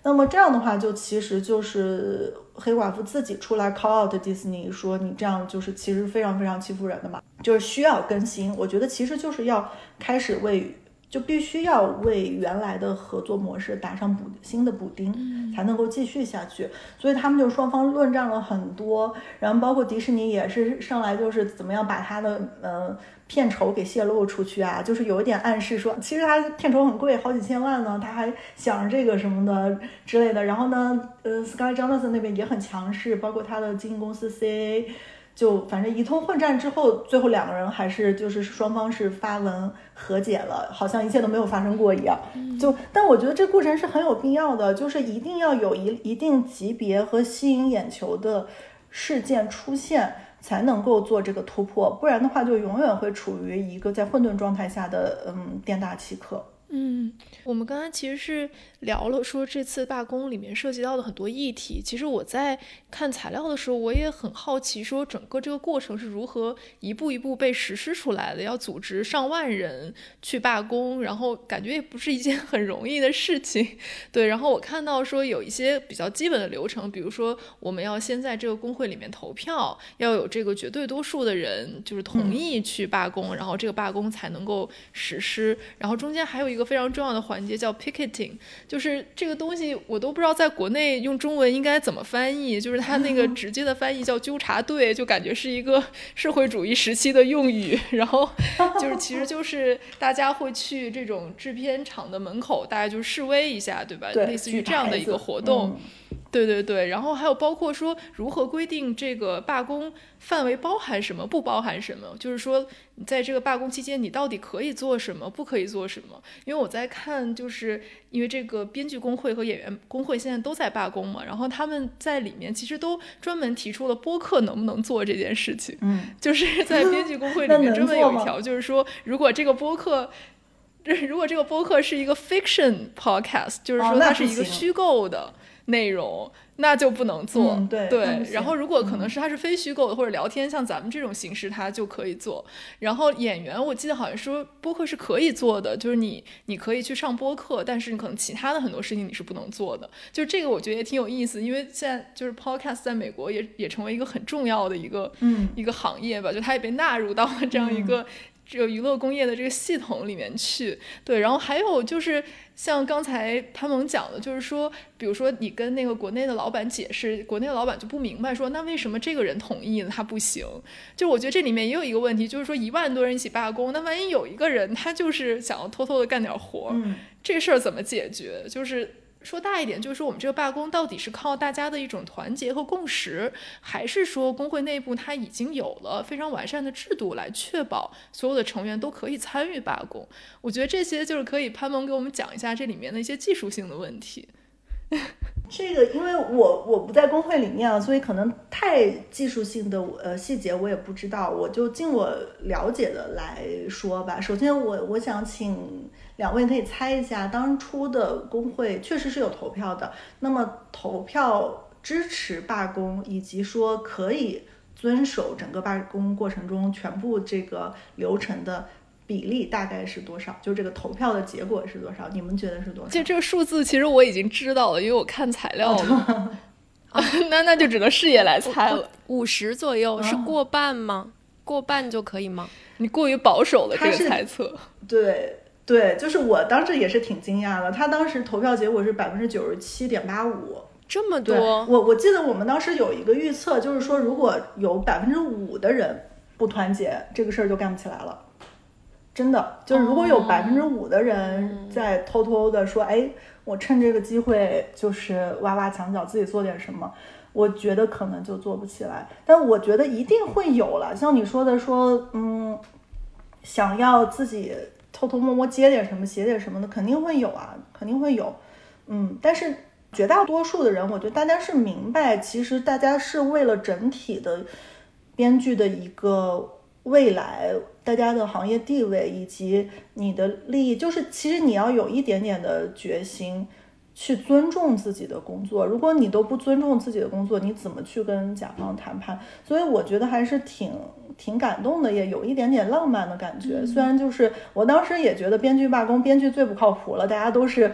那么这样的话就其实就是黑寡妇自己出来 call out 迪士尼说你这样就是其实非常非常欺负人的嘛，就是需要更新。我觉得其实就是要开始为就必须要为原来的合作模式打上补新的补丁、嗯、才能够继续下去。所以他们就双方论战了很多，然后包括迪士尼也是上来就是怎么样把他的呃片酬给泄露出去啊，就是有一点暗示说其实他片酬很贵，好几千万呢，他还想着这个什么的之类的。然后呢呃 Scarlett Johansson 那边也很强势，包括他的经纪公司 C A， 就反正一通混战之后，最后两个人还是就是双方是发文和解了，好像一切都没有发生过一样。就但我觉得这过程是很有必要的，就是一定要有一一定级别和吸引眼球的事件出现，才能够做这个突破，不然的话就永远会处于一个在混沌状态下的嗯店大欺客。 嗯，我们刚才其实是聊了说这次罢工里面涉及到的很多议题。其实我在看材料的时候，我也很好奇，说整个这个过程是如何一步一步被实施出来的。要组织上万人去罢工，然后感觉也不是一件很容易的事情。对，然后我看到说有一些比较基本的流程，比如说我们要先在这个工会里面投票，要有这个绝对多数的人就是同意去罢工、嗯、然后这个罢工才能够实施。然后中间还有一个非常重要的环节叫 picketing， 就是这个东西我都不知道在国内用中文应该怎么翻译，就是它那个直接的翻译叫纠察队，就感觉是一个社会主义时期的用语。然后就是其实就是大家会去这种制片厂的门口，大家就示威一下，对吧？ 对， 类似于这样的一个活动。对对对，然后还有包括说如何规定这个罢工范围包含什么不包含什么，就是说你在这个罢工期间你到底可以做什么不可以做什么。因为我在看，就是因为这个编剧工会和演员工会现在都在罢工嘛，然后他们在里面其实都专门提出了播客能不能做这件事情。 嗯， 就是在编剧工会里面专门有一条，就是说如果这个播客如果这个播客是一个 fiction podcast， 就是说它是一个虚构的内容，那就不能做。 嗯、对, 对然后如果可能是它是非虚构的、嗯、或者聊天，像咱们这种形式它就可以做。然后演员我记得好像说播客是可以做的，就是你你可以去上播客，但是你可能其他的很多事情你是不能做的。就是这个我觉得也挺有意思，因为现在就是 podcast 在美国也也成为一个很重要的一个、嗯、一个行业吧，就它也被纳入到了这样一个、嗯这个娱乐工业的这个系统里面去。对，然后还有就是像刚才潘萌讲的，就是说比如说你跟那个国内的老板解释，国内的老板就不明白说那为什么这个人同意了他不行。就我觉得这里面也有一个问题，就是说一万多人一起罢工，那万一有一个人他就是想要偷偷的干点活、嗯、这事儿怎么解决。就是说大一点，就是说我们这个罢工到底是靠大家的一种团结和共识，还是说工会内部它已经有了非常完善的制度来确保所有的成员都可以参与罢工。我觉得这些就是可以潘萌给我们讲一下这里面的一些技术性的问题。 这个因为我我不在工会里面啊，所以可能太技术性的呃细节我也不知道，我就尽我了解的来说吧。首先我我想请两位可以猜一下，当初的工会确实是有投票的，那么投票支持罢工以及说可以遵守整个罢工过程中全部这个流程的比例大概是多少？就是这个投票的结果是多少？你们觉得是多少？ 就这个数字其实我已经知道了，因为我看材料了。啊、那那就只能视野来猜了。 五十左右、啊、是过半吗？过半就可以吗？ 你过于保守了这个猜测。 对对，就是我当时也是挺惊讶的，他当时投票结果是百分之九十七点八五。 这么多。 我我记得我们当时有一个预测，就是说如果有百分之五的人不团结，这个事儿就干不起来了。真的，就是如果有百分之五的人在偷偷的说、哦、哎，我趁这个机会就是挖挖墙角，自己做点什么，我觉得可能就做不起来。但我觉得一定会有了，像你说的说嗯，想要自己偷偷摸摸接点什么写点什么的，肯定会有啊，肯定会有。嗯，但是绝大多数的人，我觉得大家是明白，其实大家是为了整体的编剧的一个未来，大家的行业地位以及你的利益，就是其实你要有一点点的决心去尊重自己的工作。如果你都不尊重自己的工作，你怎么去跟甲方谈判？所以我觉得还是挺挺感动的，也有一点点浪漫的感觉。虽然就是我当时也觉得编剧罢工，编剧最不靠谱了，大家都是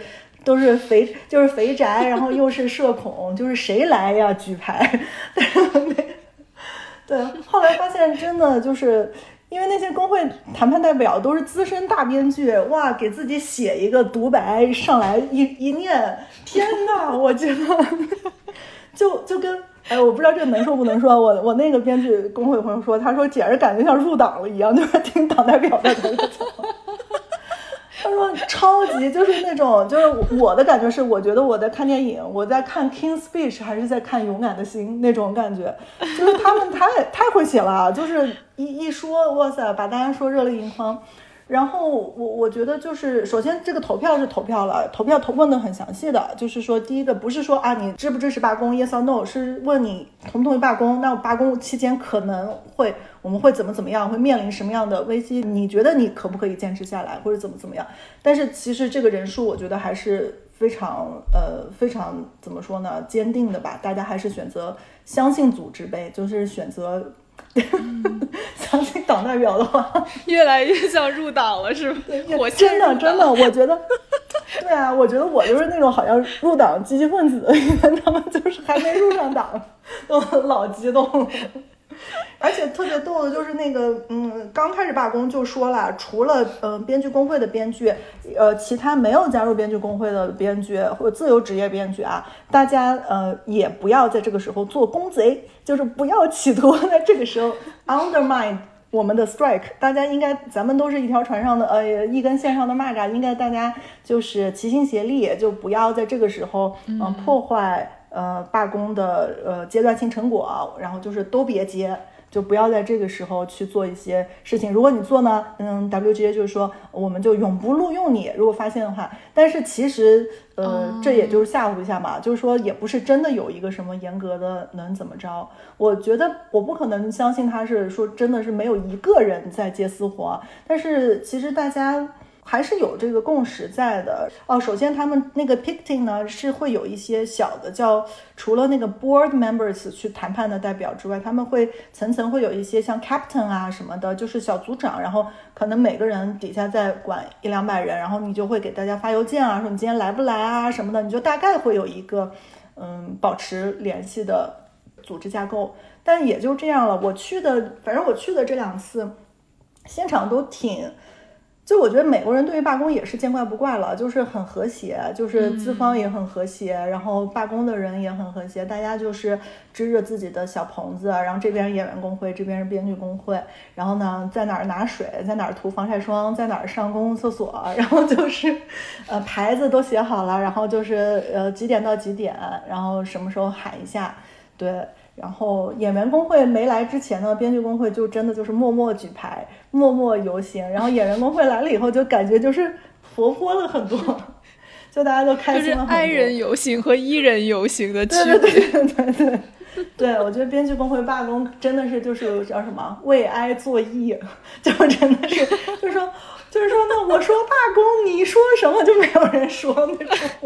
都是肥就是肥宅，然后又是社恐，就是谁来呀举牌？但是没对，后来发现真的就是因为那些工会谈判代表都是资深大编剧，哇，给自己写一个独白上来一一念，天哪，我觉得就就跟哎，我不知道这能说不能说，我我那个编剧工会朋友说，他说简直感觉像入党了一样，就是听党代表在那讲。他说超级就是那种，就是我的感觉是，我觉得我在看电影，我在看 King's Speech 还是在看勇敢的心那种感觉，就是他们太太会写了，就是一一说，哇塞，把大家说热泪盈眶。然后我我觉得就是首先这个投票是投票了，投票投问的很详细的，就是说第一个不是说啊你支不支持罢工 yes or no， 是问你同不同意罢工，那罢工期间可能会我们会怎么怎么样，会面临什么样的危机，你觉得你可不可以坚持下来或者怎么怎么样。但是其实这个人数我觉得还是非常呃非常怎么说呢坚定的吧，大家还是选择相信组织呗，就是选择相信党代表的话， 越来越像入党了，是吧？我真的真的，我觉得，对啊，我觉得我就是那种好像入党积极分子，因为他们就是还没入上党，都老激动。而且特别逗的就是那个，嗯，刚开始罢工就说了，除了呃编剧工会的编剧，呃，其他没有加入编剧工会的编剧或者自由职业编剧啊，大家呃也不要在这个时候做公贼，就是不要企图在这个时候 undermine 我们的 strike。大家应该，咱们都是一条船上的，呃，一根线上的蚂蚱，应该大家就是齐心协力，就不要在这个时候嗯、呃、破坏。呃，罢工的呃阶段性成果，然后就是都别接，就不要在这个时候去做一些事情。如果你做呢，嗯 ，W G A 就是说我们就永不录用你，如果发现的话。但是其实呃，这也就是吓唬一下嘛，就是说也不是真的有一个什么严格的能怎么着。我觉得我不可能相信他是说真的是没有一个人在接私活，但是其实大家。还是有这个共识在的哦。首先他们那个 picketing 呢是会有一些小的叫除了那个 board members 去谈判的代表之外，他们会层层会有一些像 captain 啊什么的，就是小组长，然后可能每个人底下再管一两百人，然后你就会给大家发邮件啊，说你今天来不来啊什么的，你就大概会有一个嗯保持联系的组织架构。但也就这样了，我去的反正我去的这两次现场都挺就我觉得美国人对于罢工也是见怪不怪了，就是很和谐，就是资方也很和谐、嗯、然后罢工的人也很和谐，大家就是支着自己的小棚子，然后这边是演员工会，这边是编剧工会，然后呢在哪儿拿水，在哪儿涂防晒霜，在哪儿上公共厕所，然后就是呃牌子都写好了，然后就是呃几点到几点，然后什么时候喊一下，对。然后演员工会没来之前呢，编剧工会就真的就是默默举牌，默默游行，然后演员工会来了以后就感觉就是活泼了很多，就大家都开心了很多。 就是 I 人游行和 E 人游行的区别。 对对对对对对，我觉得编剧工会罢工真的是就是叫什么为 I 作 E， 就真的是就是说就是说那我说罢工你说什么就没有人说那种。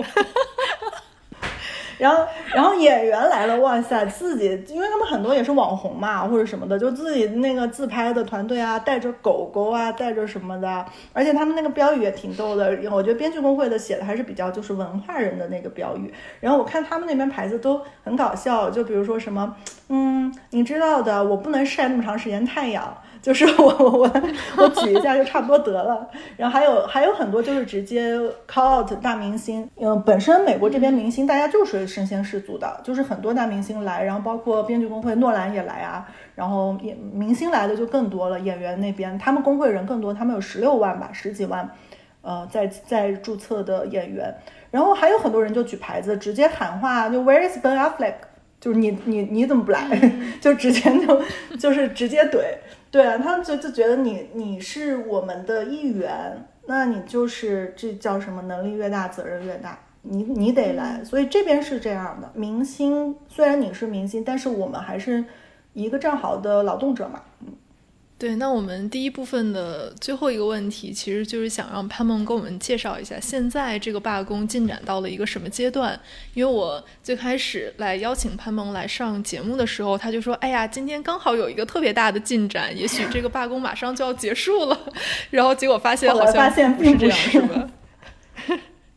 然后，然后演员来了，哇塞，自己，因为他们很多也是网红嘛，或者什么的，就自己那个自拍的团队啊，带着狗狗啊，带着什么的，而且他们那个标语也挺逗的。我觉得编剧工会的写的还是比较就是文化人的那个标语。然后我看他们那边牌子都很搞笑，就比如说什么，嗯，你知道的，我不能晒那么长时间太阳。就是我我我举一下就差不多得了，然后还有还有很多就是直接 call out 大明星，嗯，本身美国这边明星大家就是身先士卒的，就是很多大明星来，然后包括编剧工会诺兰也来啊，然后也明星来的就更多了，演员那边他们工会人更多，他们有十六万吧，十几万，呃，在在注册的演员，然后还有很多人就举牌子直接喊话，就 Where is Ben Affleck？就是你你你怎么不来？就直接就就是直接怼。对啊，他们就就觉得你你是我们的一员，那你就是这叫什么？能力越大，责任越大，你你得来。所以这边是这样的，明星虽然你是明星，但是我们还是一个战壕的劳动者嘛。嗯， 对，那我们第一部分的最后一个问题，其实就是想让潘梦给我们介绍一下，现在这个罢工进展到了一个什么阶段？因为我最开始来邀请潘梦来上节目的时候，他就说：“哎呀，今天刚好有一个特别大的进展，也许这个罢工马上就要结束了。”然后结果发现好像不是这样，是吧？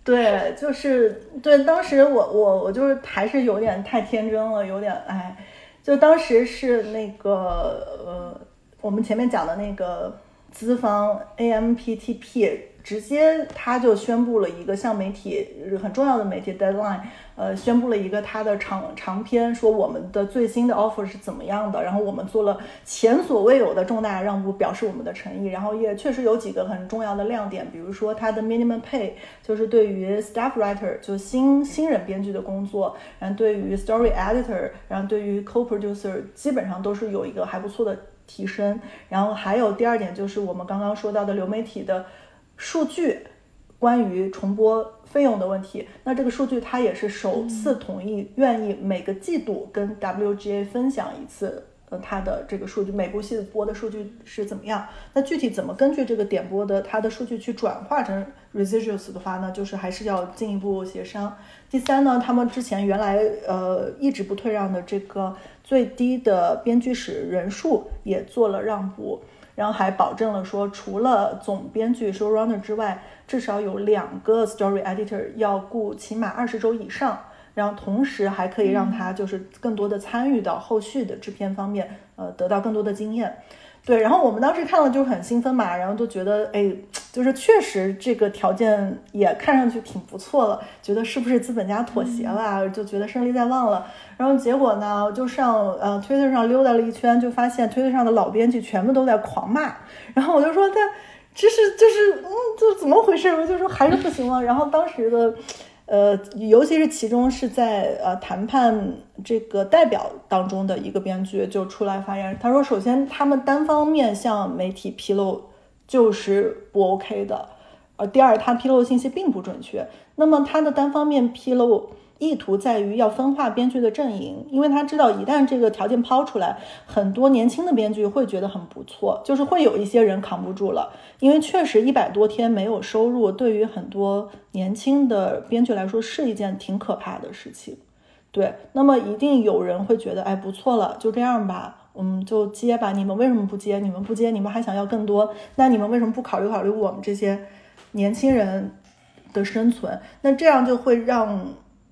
对，就是对，当时我我我就是还是有点太天真了，有点哎，就当时是那个呃，我们前面讲的那个资方 A M P T P。直接他就宣布了一个向媒体很重要的媒体 Deadline， 呃，宣布了一个他的长长篇，说我们的最新的 offer 是怎么样的，然后我们做了前所未有的重大让步，表示我们的诚意，然后也确实有几个很重要的亮点，比如说他的 minimum pay， 就是对于 staff writer 就新新人编剧的工作，然后对于 story editor， 然后对于 co-producer 基本上都是有一个还不错的提升，然后还有第二点就是我们刚刚说到的流媒体的数据关于重播费用的问题，那这个数据它也是首次同意愿意每个季度跟 W G A 分享一次呃，它的这个数据每部戏播的数据是怎么样，那具体怎么根据这个点播的它的数据去转化成 residuals 的话呢，就是还是要进一步协商。第三呢，他们之前原来呃一直不退让的这个最低的编剧室人数也做了让步，然后还保证了说，除了总编剧 showrunner 之外，至少有两个 story editor 要雇起码二十周以上，然后同时还可以让他就是更多的参与到后续的制片方面，呃，得到更多的经验。对，然后我们当时看了就很兴奋嘛，然后都觉得，哎，就是确实这个条件也看上去挺不错了，觉得是不是资本家妥协了，就觉得胜利在望了。然后结果呢，就上呃 Twitter 上溜达了一圈，就发现 Twitter 上的老编剧全部都在狂骂，然后我就说，他这是就是嗯，这怎么回事？我就说还是不行了。然后当时的。呃，尤其是其中是在呃谈判这个代表当中的一个编剧就出来发言，他说，首先他们单方面向媒体披露就是不 OK 的，呃，第二，他披露的信息并不准确。那么他的单方面披露意图在于要分化编剧的阵营，因为他知道一旦这个条件抛出来，很多年轻的编剧会觉得很不错，就是会有一些人扛不住了，因为确实一百多天没有收入，对于很多年轻的编剧来说是一件挺可怕的事情。对，那么一定有人会觉得，哎，不错了，就这样吧，嗯，就接吧。你们为什么不接？你们不接，你们还想要更多，那你们为什么不考虑考虑我们这些年轻人的生存？那这样就会让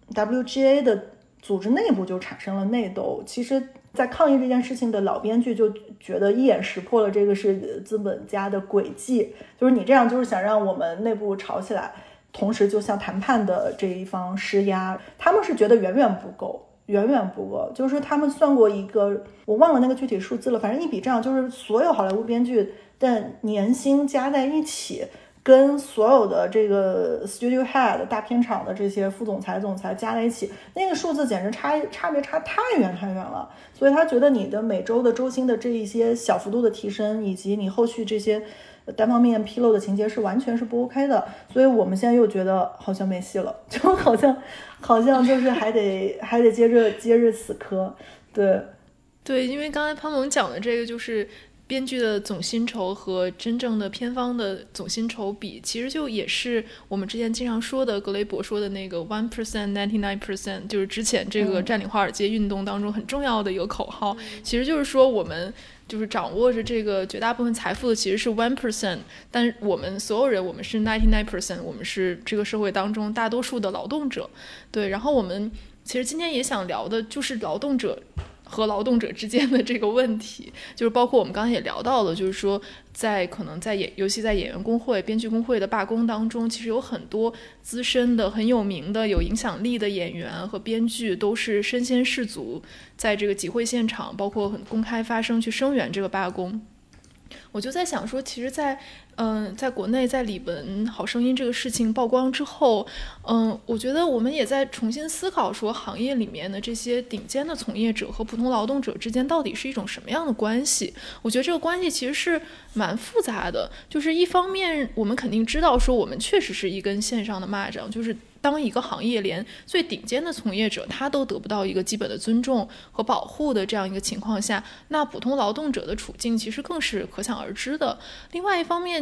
W G A 的组织内部就产生了内斗。其实在抗议这件事情的老编剧就觉得一眼识破了这个是资本家的诡计，就是你这样就是想让我们内部吵起来，同时就向谈判的这一方施压。他们是觉得远远不够，远远不够，就是他们算过一个，我忘了那个具体数字了，反正一笔账就是所有好莱坞编剧的年薪加在一起，跟所有的这个 studio head 大片场的这些副总裁总裁加在一起，那个数字简直差差别差太远太远了。所以他觉得你的每周的周薪的这一些小幅度的提升，以及你后续这些单方面披露的情节是完全是不 OK 的。所以我们现在又觉得好像没戏了，就好像好像就是还得还得接着接着死磕。对对，因为刚才潘萌讲的这个就是编剧的总薪酬和真正的片方的总薪酬比，其实就也是我们之前经常说的格雷伯说的那个 one percent ninety nine percent， 就是之前这个占领华尔街运动当中很重要的一个口号、嗯、其实就是说我们就是掌握着这个绝大部分财富的其实是 one percent， 但是我们所有人我们是 ninety nine percent， 我们是这个社会当中大多数的劳动者。对，然后我们其实今天也想聊的就是劳动者和劳动者之间的这个问题，就是包括我们刚才也聊到了，就是说在可能在演尤其在演员工会编剧工会的罢工当中，其实有很多资深的很有名的有影响力的演员和编剧都是身先士卒，在这个集会现场包括很公开发声去声援这个罢工。我就在想说，其实在嗯、呃，在国内在李玟好声音这个事情曝光之后，嗯、呃，我觉得我们也在重新思考说，行业里面的这些顶尖的从业者和普通劳动者之间到底是一种什么样的关系。我觉得这个关系其实是蛮复杂的，就是一方面我们肯定知道说我们确实是一根线上的蚂蚱，就是当一个行业连最顶尖的从业者他都得不到一个基本的尊重和保护的这样一个情况下，那普通劳动者的处境其实更是可想而知的。另外一方面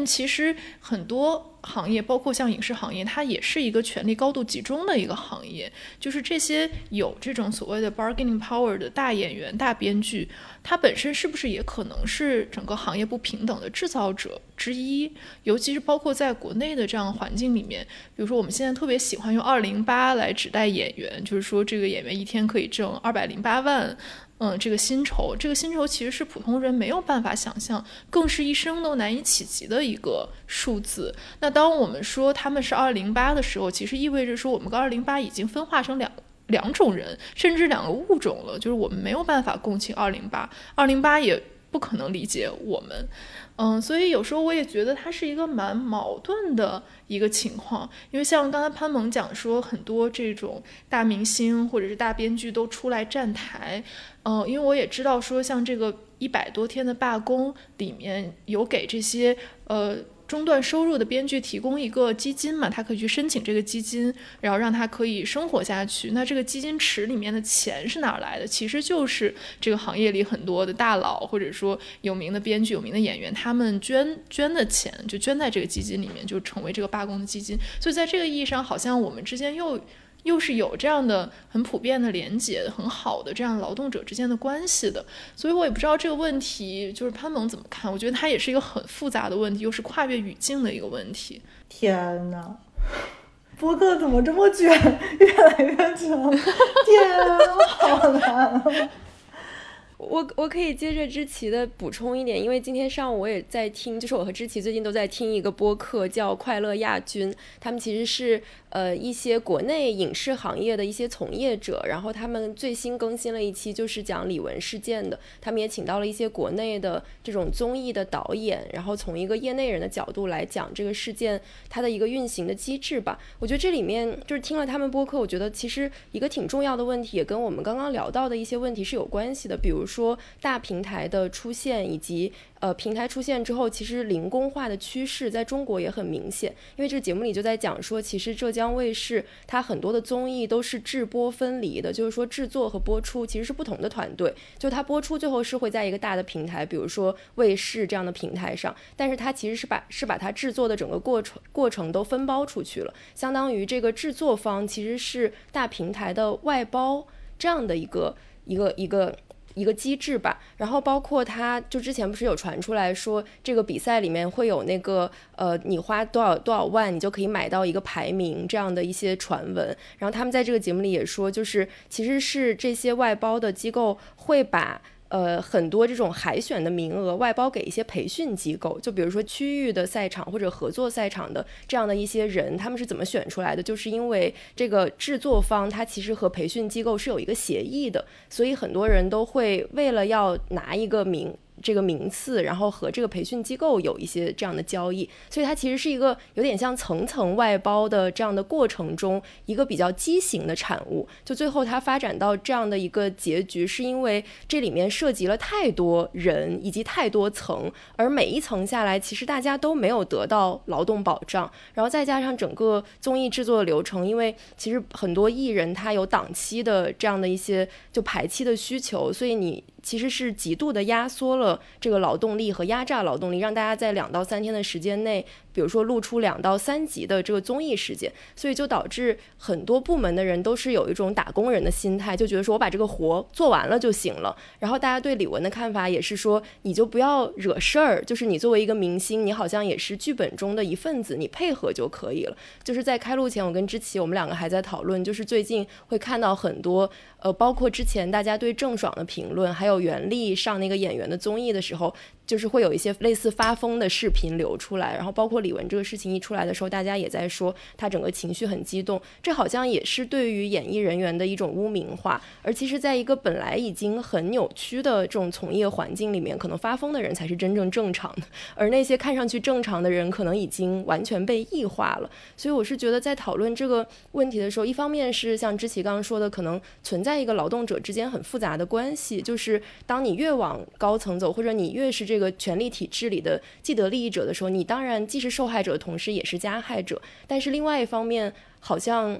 现其实很多行业，包括像影视行业，它也是一个权力高度集中的一个行业。就是这些有这种所谓的 bargaining power 的大演员、大编剧，它本身是不是也可能是整个行业不平等的制造者之一？尤其是包括在国内的这样的环境里面，比如说我们现在特别喜欢用二零八来指代演员，就是说这个演员一天可以挣二百零八万。嗯，这个薪酬，这个薪酬其实是普通人没有办法想象，更是一生都难以企及的一个数字。那当我们说他们是二零八的时候，其实意味着说我们跟二零八已经分化成两两种人，甚至两个物种了。就是我们没有办法共情二零八，二零八也不可能理解我们。嗯，所以有时候我也觉得它是一个蛮矛盾的一个情况，因为像刚才潘萌讲说，很多这种大明星或者是大编剧都出来站台，嗯、呃，因为我也知道说，像这个一百多天的罢工里面有给这些呃中断收入的编剧提供一个基金嘛，他可以去申请这个基金，然后让他可以生活下去。那这个基金池里面的钱是哪儿来的？其实就是这个行业里很多的大佬或者说有名的编剧、有名的演员，他们捐捐的钱就捐在这个基金里面，就成为这个罢工的基金。所以在这个意义上，好像我们之间又又是有这样的很普遍的连结，很好的这样劳动者之间的关系的。所以我也不知道这个问题就是潘萌怎么看，我觉得它也是一个很复杂的问题，又是跨越语境的一个问题。 天哪，播客怎么这么卷，越来越卷，天啊，好难啊。 我我可以接着知琪的补充一点，因为今天上午我也在听，就是我和知琪最近都在听一个播客叫快乐亚军，他们其实是呃一些国内影视行业的一些从业者，然后他们最新更新了一期就是讲李玟事件的，他们也请到了一些国内的这种综艺的导演，然后从一个业内人的角度来讲这个事件它的一个运行的机制吧。我觉得这里面就是听了他们播客，我觉得其实一个挺重要的问题也跟我们刚刚聊到的一些问题是有关系的，比如说大平台的出现，以及呃平台出现之后其实零工化的趋势在中国也很明显。因为这个节目里就在讲说，其实浙江卫视它很多的综艺都是制播分离的，就是说制作和播出其实是不同的团队，就它播出最后是会在一个大的平台，比如说卫视这样的平台上，但是它其实是把是把它制作的整个过程过程都分包出去了，相当于这个制作方其实是大平台的外包这样的一个一个一个一个机制吧。然后包括他就之前不是有传出来说这个比赛里面会有那个呃你花多少多少万你就可以买到一个排名这样的一些传闻，然后他们在这个节目里也说，就是其实是这些外包的机构会把呃，很多这种海选的名额外包给一些培训机构，就比如说区域的赛场或者合作赛场的这样的一些人，他们是怎么选出来的？就是因为这个制作方他其实和培训机构是有一个协议的，所以很多人都会为了要拿一个名这个名次，然后和这个培训机构有一些这样的交易，所以它其实是一个有点像层层外包的这样的过程中一个比较畸形的产物。就最后它发展到这样的一个结局，是因为这里面涉及了太多人以及太多层，而每一层下来其实大家都没有得到劳动保障，然后再加上整个综艺制作的流程，因为其实很多艺人他有档期的这样的一些就排期的需求，所以你其实是极度的压缩了这个劳动力和压榨劳动力，让大家在两到三天的时间内，比如说录出两到三集的这个综艺时间，所以就导致很多部门的人都是有一种打工人的心态，就觉得说我把这个活做完了就行了。然后大家对李玟的看法也是说，你就不要惹事儿，就是你作为一个明星，你好像也是剧本中的一份子，你配合就可以了。就是在开录前，我跟知琪我们两个还在讨论，就是最近会看到很多呃，包括之前大家对郑爽的评论，还有袁立上那个演员的综艺的时候，就是会有一些类似发疯的视频流出来，然后包括李玟这个事情一出来的时候，大家也在说他整个情绪很激动，这好像也是对于演艺人员的一种污名化。而其实在一个本来已经很扭曲的这种从业环境里面，可能发疯的人才是真正正常的，而那些看上去正常的人可能已经完全被异化了。所以我是觉得在讨论这个问题的时候，一方面是像知琪刚刚说的，可能存在一个劳动者之间很复杂的关系，就是当你越往高层走，或者你越是这个权力体制里的既得利益者的时候，你当然既是受害者的同时也是加害者。但是另外一方面，好像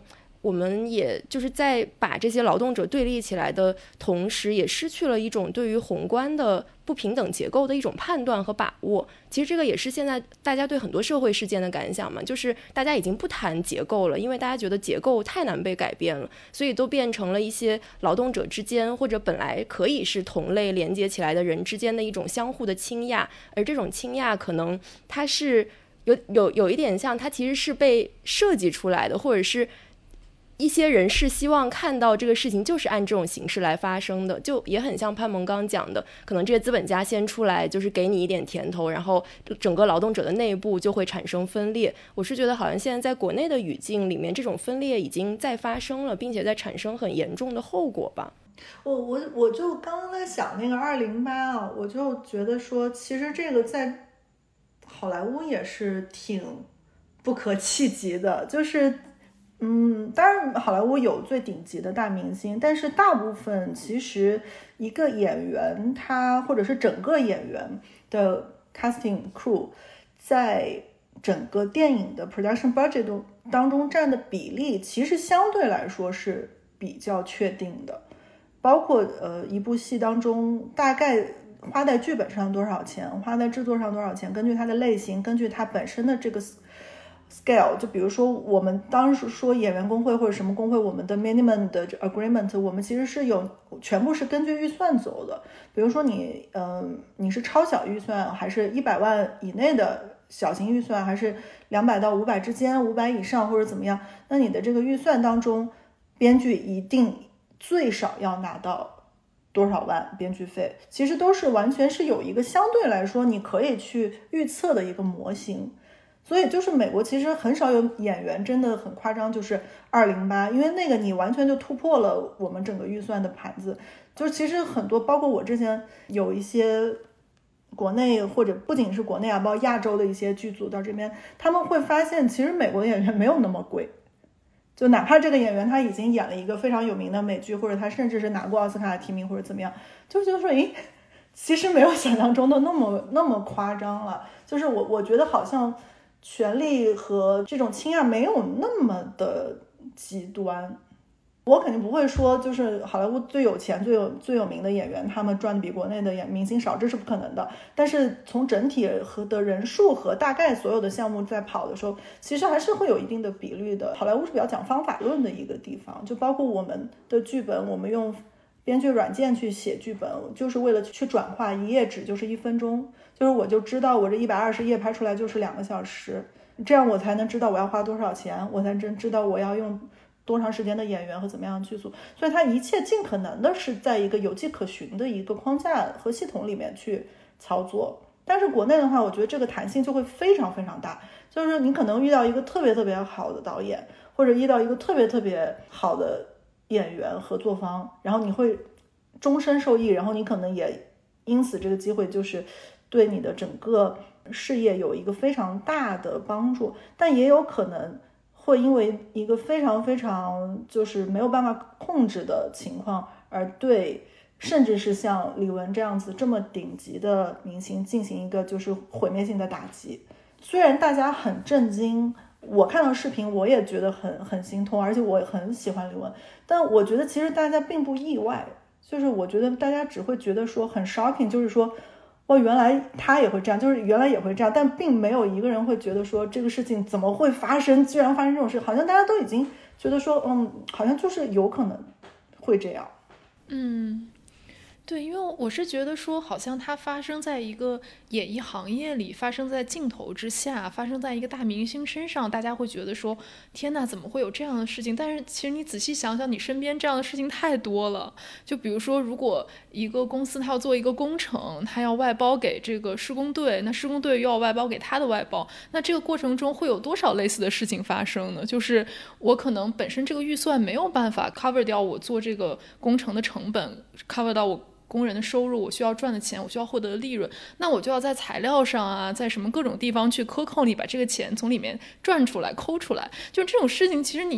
我们也就是在把这些劳动者对立起来的同时，也失去了一种对于宏观的不平等结构的一种判断和把握。其实这个也是现在大家对很多社会事件的感想嘛，就是大家已经不谈结构了，因为大家觉得结构太难被改变了，所以都变成了一些劳动者之间或者本来可以是同类连接起来的人之间的一种相互的倾轧，而这种倾轧可能它是有有有一点像它其实是被设计出来的，或者是一些人是希望看到这个事情就是按这种形式来发生的，就也很像潘萌刚讲的，可能这些资本家先出来就是给你一点甜头，然后整个劳动者的内部就会产生分裂。我是觉得好像现在在国内的语境里面，这种分裂已经在发生了，并且在产生很严重的后果吧。 我我我就刚刚在想那个二零八啊，我就觉得说，其实这个在好莱坞也是挺不可企及的，就是嗯，当然好莱坞有最顶级的大明星，但是大部分其实一个演员他或者是整个演员的 casting crew 在整个电影的 production budget 当中占的比例其实相对来说是比较确定的，包括呃一部戏当中大概花在剧本上多少钱，花在制作上多少钱，根据它的类型，根据它本身的这个scale， 就比如说我们当时说演员工会或者什么工会，我们的 minimum 的 agreement 我们其实是有全部是根据预算走的，比如说你嗯、呃、你是超小预算还是一百万以内的小型预算，还是两百到五百之间，五百以上或者怎么样，那你的这个预算当中编剧一定最少要拿到多少万编剧费，其实都是完全是有一个相对来说你可以去预测的一个模型。所以就是美国其实很少有演员真的很夸张，就是二零八，因为那个你完全就突破了我们整个预算的盘子。就是其实很多包括我之前有一些国内或者不仅是国内啊，包括亚洲的一些剧组到这边，他们会发现其实美国的演员没有那么贵，就哪怕这个演员他已经演了一个非常有名的美剧，或者他甚至是拿过奥斯卡的提名或者怎么样，就觉得说诶其实没有想象中的那么那么夸张了。就是我我觉得好像权力和这种倾轧没有那么的极端。我肯定不会说就是好莱坞最有钱最有最有名的演员他们赚的比国内的演明星少，这是不可能的。但是从整体和的人数和大概所有的项目在跑的时候，其实还是会有一定的比率的。好莱坞是比较讲方法论的一个地方，就包括我们的剧本，我们用编剧软件去写剧本，就是为了去转化一页纸就是一分钟，就是我就知道我这一百二十页拍出来就是两个小时，这样我才能知道我要花多少钱，我才真知道我要用多长时间的演员和怎么样剧组。所以它一切尽可能的是在一个有迹可循的一个框架和系统里面去操作。但是国内的话，我觉得这个弹性就会非常非常大，就是你可能遇到一个特别特别好的导演，或者遇到一个特别特别好的演员合作方，然后你会终身受益，然后你可能也因此这个机会就是对你的整个事业有一个非常大的帮助。但也有可能会因为一个非常非常就是没有办法控制的情况，而对甚至是像李玟这样子这么顶级的明星进行一个就是毁灭性的打击。虽然大家很震惊，我看到视频我也觉得很很心痛，而且我很喜欢李玟，但我觉得其实大家并不意外，就是我觉得大家只会觉得说很 shocking， 就是说哇原来他也会这样，就是原来也会这样，但并没有一个人会觉得说这个事情怎么会发生，居然发生这种事，好像大家都已经觉得说嗯，好像就是有可能会这样。 嗯，对，因为我是觉得说好像它发生在一个演艺行业里，发生在镜头之下，发生在一个大明星身上，大家会觉得说天哪怎么会有这样的事情。但是其实你仔细想想，你身边这样的事情太多了。就比如说如果一个公司它要做一个工程，它要外包给这个施工队，那施工队又要外包给他的外包，那这个过程中会有多少类似的事情发生呢？就是我可能本身这个预算没有办法 cover 掉我做这个工程的成本， cover 到我工人的收入，我需要赚的钱，我需要获得的利润，那我就要在材料上啊，在什么各种地方去克扣你，把这个钱从里面赚出来抠出来。就这种事情其实你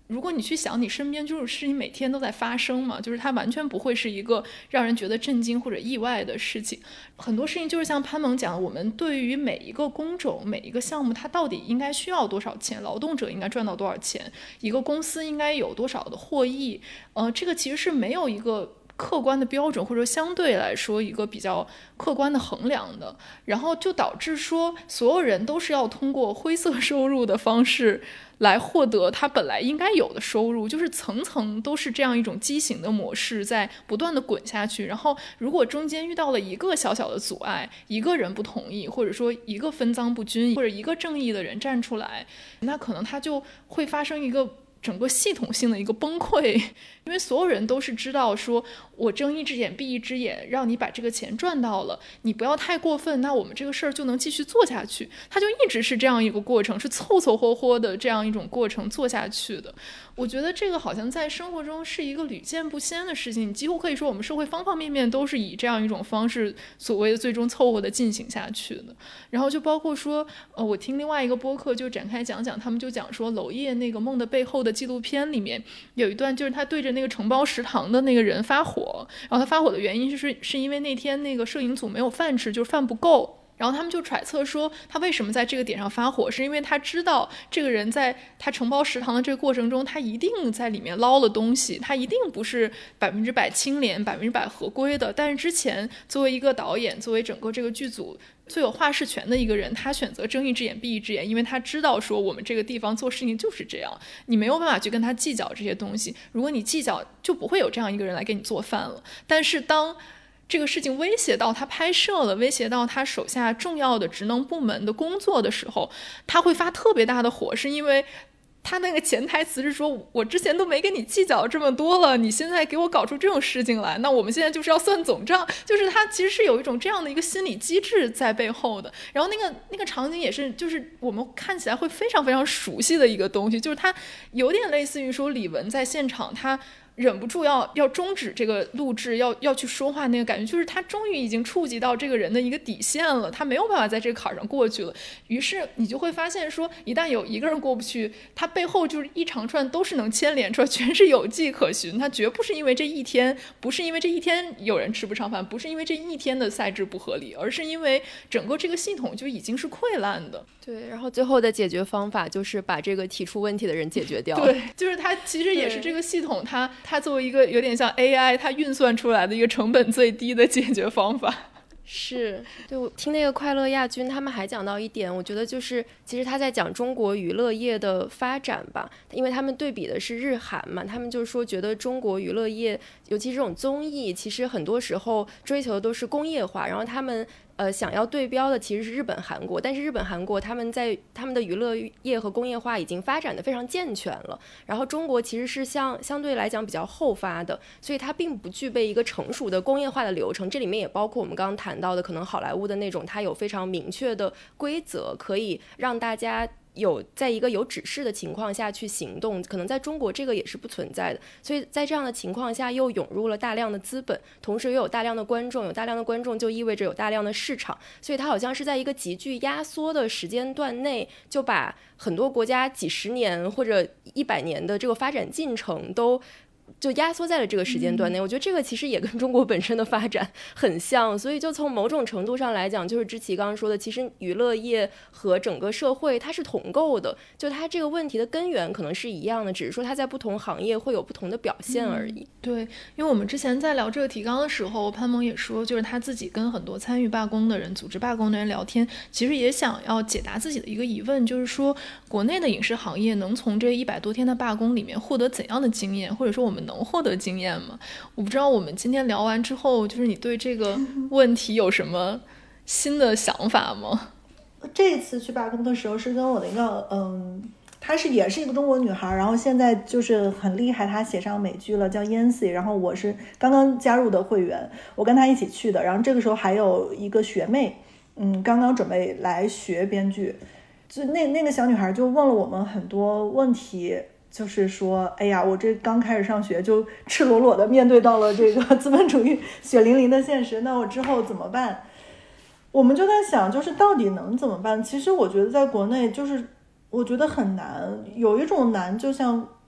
如果你去想你身边这种事情每天都在发生嘛，就是它完全不会是一个让人觉得震惊或者意外的事情。很多事情就是像潘萌讲的，我们对于每一个工种每一个项目它到底应该需要多少钱，劳动者应该赚到多少钱，一个公司应该有多少的获益，呃，这个其实是没有一个客观的标准，或者相对来说一个比较客观的衡量的，然后就导致说所有人都是要通过灰色收入的方式来获得他本来应该有的收入，就是层层都是这样一种畸形的模式在不断的滚下去。然后如果中间遇到了一个小小的阻碍，一个人不同意，或者说一个分赃不均，或者一个正义的人站出来，那可能他就会发生一个整个系统性的一个崩溃，因为所有人都是知道说我睁一只眼闭一只眼，让你把这个钱赚到了，你不要太过分，那我们这个事儿就能继续做下去。它就一直是这样一个过程，是凑凑合合的这样一种过程做下去的。我觉得这个好像在生活中是一个屡见不鲜的事情，你几乎可以说我们社会方方面面都是以这样一种方式所谓的最终凑合的进行下去的。然后就包括说呃，我听另外一个播客就展开讲讲，他们就讲说娄烨那个梦的背后的纪录片里面有一段，就是他对着那个承包食堂的那个人发火，然后他发火的原因是是因为那天那个摄影组没有饭吃，就是饭不够。然后他们就揣测说他为什么在这个点上发火，是因为他知道这个人在他承包食堂的这个过程中，他一定在里面捞了东西，他一定不是百分之百清廉百分之百合规的。但是之前作为一个导演，作为整个这个剧组最有话事权的一个人，他选择睁一只眼闭一只眼，因为他知道说我们这个地方做事情就是这样，你没有办法去跟他计较这些东西，如果你计较就不会有这样一个人来给你做饭了。但是当这个事情威胁到他拍摄了，威胁到他手下重要的职能部门的工作的时候，他会发特别大的火，是因为他那个潜台词是说我之前都没跟你计较这么多了，你现在给我搞出这种事情来，那我们现在就是要算总账，就是他其实是有一种这样的一个心理机制在背后的。然后那个那个场景也是就是我们看起来会非常非常熟悉的一个东西，就是他有点类似于说李玟在现场他忍不住要要终止这个录制，要要去说话，那个感觉就是他终于已经触及到这个人的一个底线了，他没有办法在这个坎上过去了。于是你就会发现说，一旦有一个人过不去，他背后就是一长串都是能牵连出来，全是有迹可循。他绝不是因为这一天，不是因为这一天有人吃不上饭，不是因为这一天的赛制不合理，而是因为整个这个系统就已经是溃烂的。 对，然后最后的解决方法就是把这个提出问题的人解决掉。 对，就是它其实也是这个系统，它它作为一个有点像 A I， 它运算出来的一个成本最低的解决方法。 是，对，我听那个快乐亚军他们还讲到一点，我觉得就是其实他在讲中国娱乐业的发展吧，因为他们对比的是日韩嘛，他们就说觉得中国娱乐业尤其这种综艺其实很多时候追求的都是工业化，然后他们呃，想要对标的其实是日本韩国，但是日本韩国他们在他们的娱乐业和工业化已经发展的非常健全了，然后中国其实是相相对来讲比较后发的，所以它并不具备一个成熟的工业化的流程，这里面也包括我们刚刚谈到的可能好莱坞的那种它有非常明确的规则，可以让大家有在一个有指示的情况下去行动，可能在中国这个也是不存在的，所以在这样的情况下又涌入了大量的资本，同时又有大量的观众，有大量的观众就意味着有大量的市场，所以它好像是在一个极具压缩的时间段内就把很多国家几十年或者一百年的这个发展进程都就压缩在了这个时间段内、嗯、我觉得这个其实也跟中国本身的发展很像，所以就从某种程度上来讲，就是之琪刚刚说的，其实娱乐业和整个社会它是同构的，就它这个问题的根源可能是一样的，只是说它在不同行业会有不同的表现而已、嗯、 对，因为我们之前在聊这个提纲的时候，潘萌也说就是他自己跟很多参与罢工的人组织罢工的人聊天，其实也想要解答自己的一个疑问，就是说国内的影视行业能从这一百多天的罢工里面获得怎样的经验，或者说我们能获得经验吗？我不知道我们今天聊完之后，就是你对这个问题有什么新的想法吗？ 这一次去罢工的时候是跟我的一个嗯，她是也是一个中国女孩，然后现在就是很厉害，她写上美剧了，叫 Yancy， 然后我是刚刚加入的会员，我跟她一起去的，然后这个时候还有一个学妹，嗯，刚刚准备来学编剧，就那那个小女孩就问了我们很多问题，就是说哎呀，我这刚开始上学就赤裸裸的面对到了这个资本主义血淋淋的现实，那我之后怎么办？我们就在想就是到底能怎么办。其实我觉得在国内就是我觉得很难，有一种难就像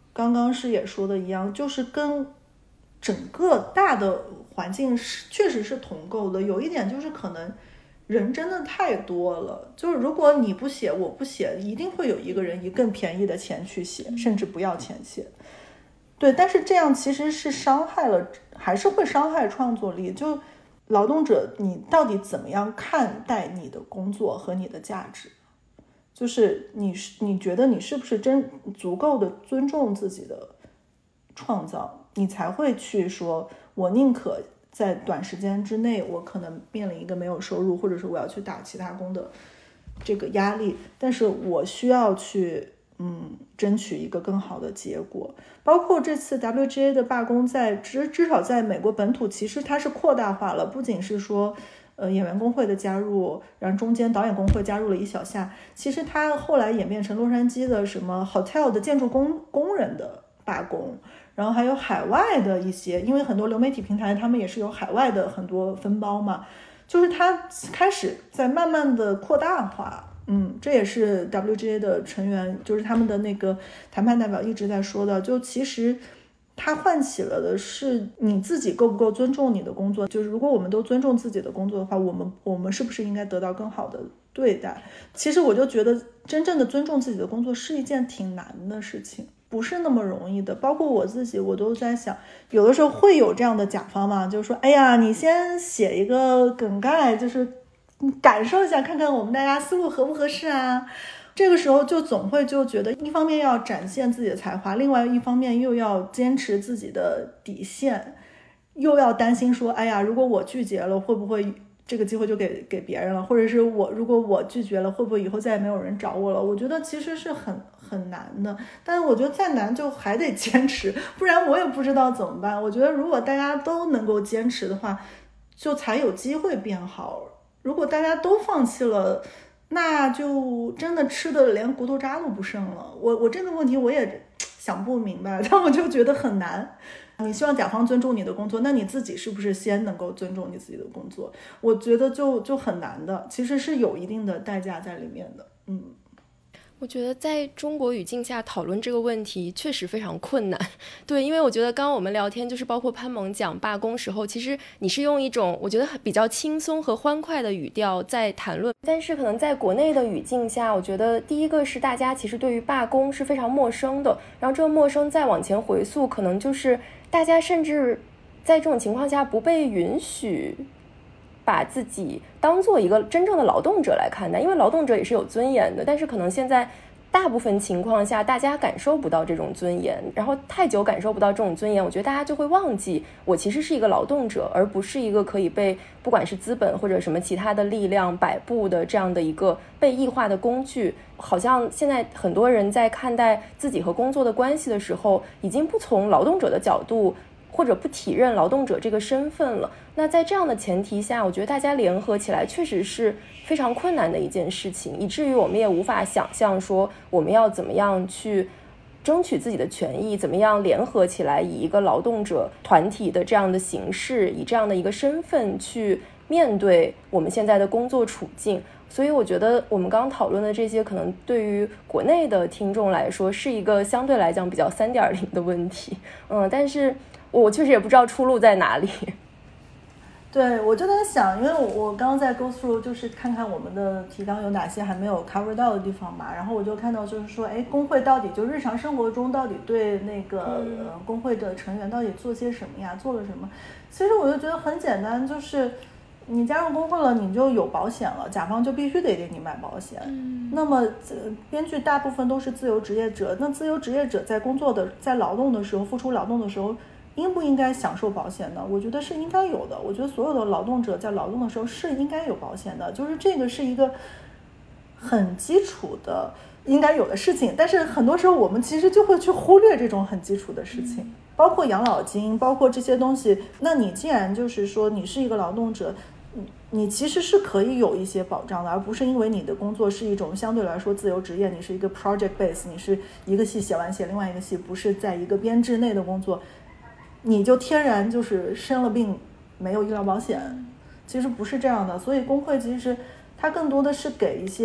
刚刚是也说的一样，就是跟整个大的环境是确实是同构的。有一点就是可能人真的太多了，就是如果你不写我不写，一定会有一个人以更便宜的钱去写，甚至不要钱写。对，但是这样其实是伤害了，还是会伤害创作力。就劳动者你到底怎么样看待你的工作和你的价值，就是你你觉得你是不是真足够的尊重自己的创造，你才会去说我宁可在短时间之内我可能面临一个没有收入，或者是我要去打其他工的这个压力，但是我需要去嗯争取一个更好的结果。包括这次 W G A 的罢工在至至少在美国本土其实它是扩大化了，不仅是说呃演员工会的加入，然后中间导演工会加入了一小下，其实它后来演变成洛杉矶的什么 hotel 的建筑工工人的罢工，然后还有海外的一些，因为很多流媒体平台他们也是有海外的很多分包嘛，就是它开始在慢慢的扩大化。嗯，这也是 W G A 的成员，就是他们的那个谈判代表一直在说的，就其实它唤起了的是你自己够不够尊重你的工作，就是如果我们都尊重自己的工作的话，我们我们是不是应该得到更好的对待。其实我就觉得真正的尊重自己的工作是一件挺难的事情，不是那么容易的。包括我自己我都在想，有的时候会有这样的甲方嘛，就是说哎呀你先写一个梗概，就是你感受一下看看我们大家思路合不合适啊。这个时候就总会就觉得一方面要展现自己的才华，另外一方面又要坚持自己的底线，又要担心说哎呀如果我拒绝了会不会这个机会就给给别人了，或者是我如果我拒绝了会不会以后再也没有人找我了。我觉得其实是很很难的，但是我觉得再难就还得坚持，不然我也不知道怎么办。我觉得如果大家都能够坚持的话，就才有机会变好。如果大家都放弃了，那就真的吃的连骨头渣都不剩了。我我这个问题我也想不明白，但我就觉得很难。你希望甲方尊重你的工作，那你自己是不是先能够尊重你自己的工作？我觉得就就很难的，其实是有一定的代价在里面的。嗯。 我觉得在中国语境下讨论这个问题确实非常困难。对，因为我觉得刚刚我们聊天就是包括潘萌讲罢工时候，其实你是用一种我觉得比较轻松和欢快的语调在谈论，但是可能在国内的语境下，我觉得第一个是大家其实对于罢工是非常陌生的，然后这个陌生再往前回溯，可能就是大家甚至在这种情况下不被允许把自己当做一个真正的劳动者来看待，因为劳动者也是有尊严的，但是可能现在大部分情况下大家感受不到这种尊严，然后太久感受不到这种尊严，我觉得大家就会忘记我其实是一个劳动者，而不是一个可以被不管是资本或者什么其他的力量摆布的这样的一个被异化的工具。好像现在很多人在看待自己和工作的关系的时候，已经不从劳动者的角度或者不体认劳动者这个身份了。那在这样的前提下，我觉得大家联合起来确实是非常困难的一件事情，以至于我们也无法想象说我们要怎么样去争取自己的权益，怎么样联合起来以一个劳动者团体的这样的形式，以这样的一个身份去面对我们现在的工作处境。所以我觉得我们刚刚讨论的这些可能对于国内的听众来说是一个相对来讲比较 三点零 的问题。嗯，但是我确实也不知道出路在哪里。 对，我就在想，因为我我刚刚在 go through 就是看看我们的提纲有哪些还没有 cover 到的地方嘛，然后我就看到就是说，哎，工会到底就日常生活中到底对那个、嗯、呃工会的成员到底做些什么呀，做了什么？其实我就觉得很简单，就是你加入工会了，你就有保险了，甲方就必须得给你买保险。嗯，那么、呃、编剧大部分都是自由职业者，那自由职业者在工作的在劳动的时候，付出劳动的时候，应不应该享受保险呢？我觉得是应该有的。我觉得所有的劳动者在劳动的时候是应该有保险的，就是这个是一个很基础的应该有的事情。但是很多时候我们其实就会去忽略这种很基础的事情，嗯、包括养老金，包括这些东西。那你既然就是说你是一个劳动者，你其实是可以有一些保障的，而不是因为你的工作是一种相对来说自由职业，你是一个 project base， 你是一个戏写完写另外一个戏，不是在一个编制内的工作，你就天然就是生了病没有医疗保险，其实不是这样的。所以工会其实它更多的是给一些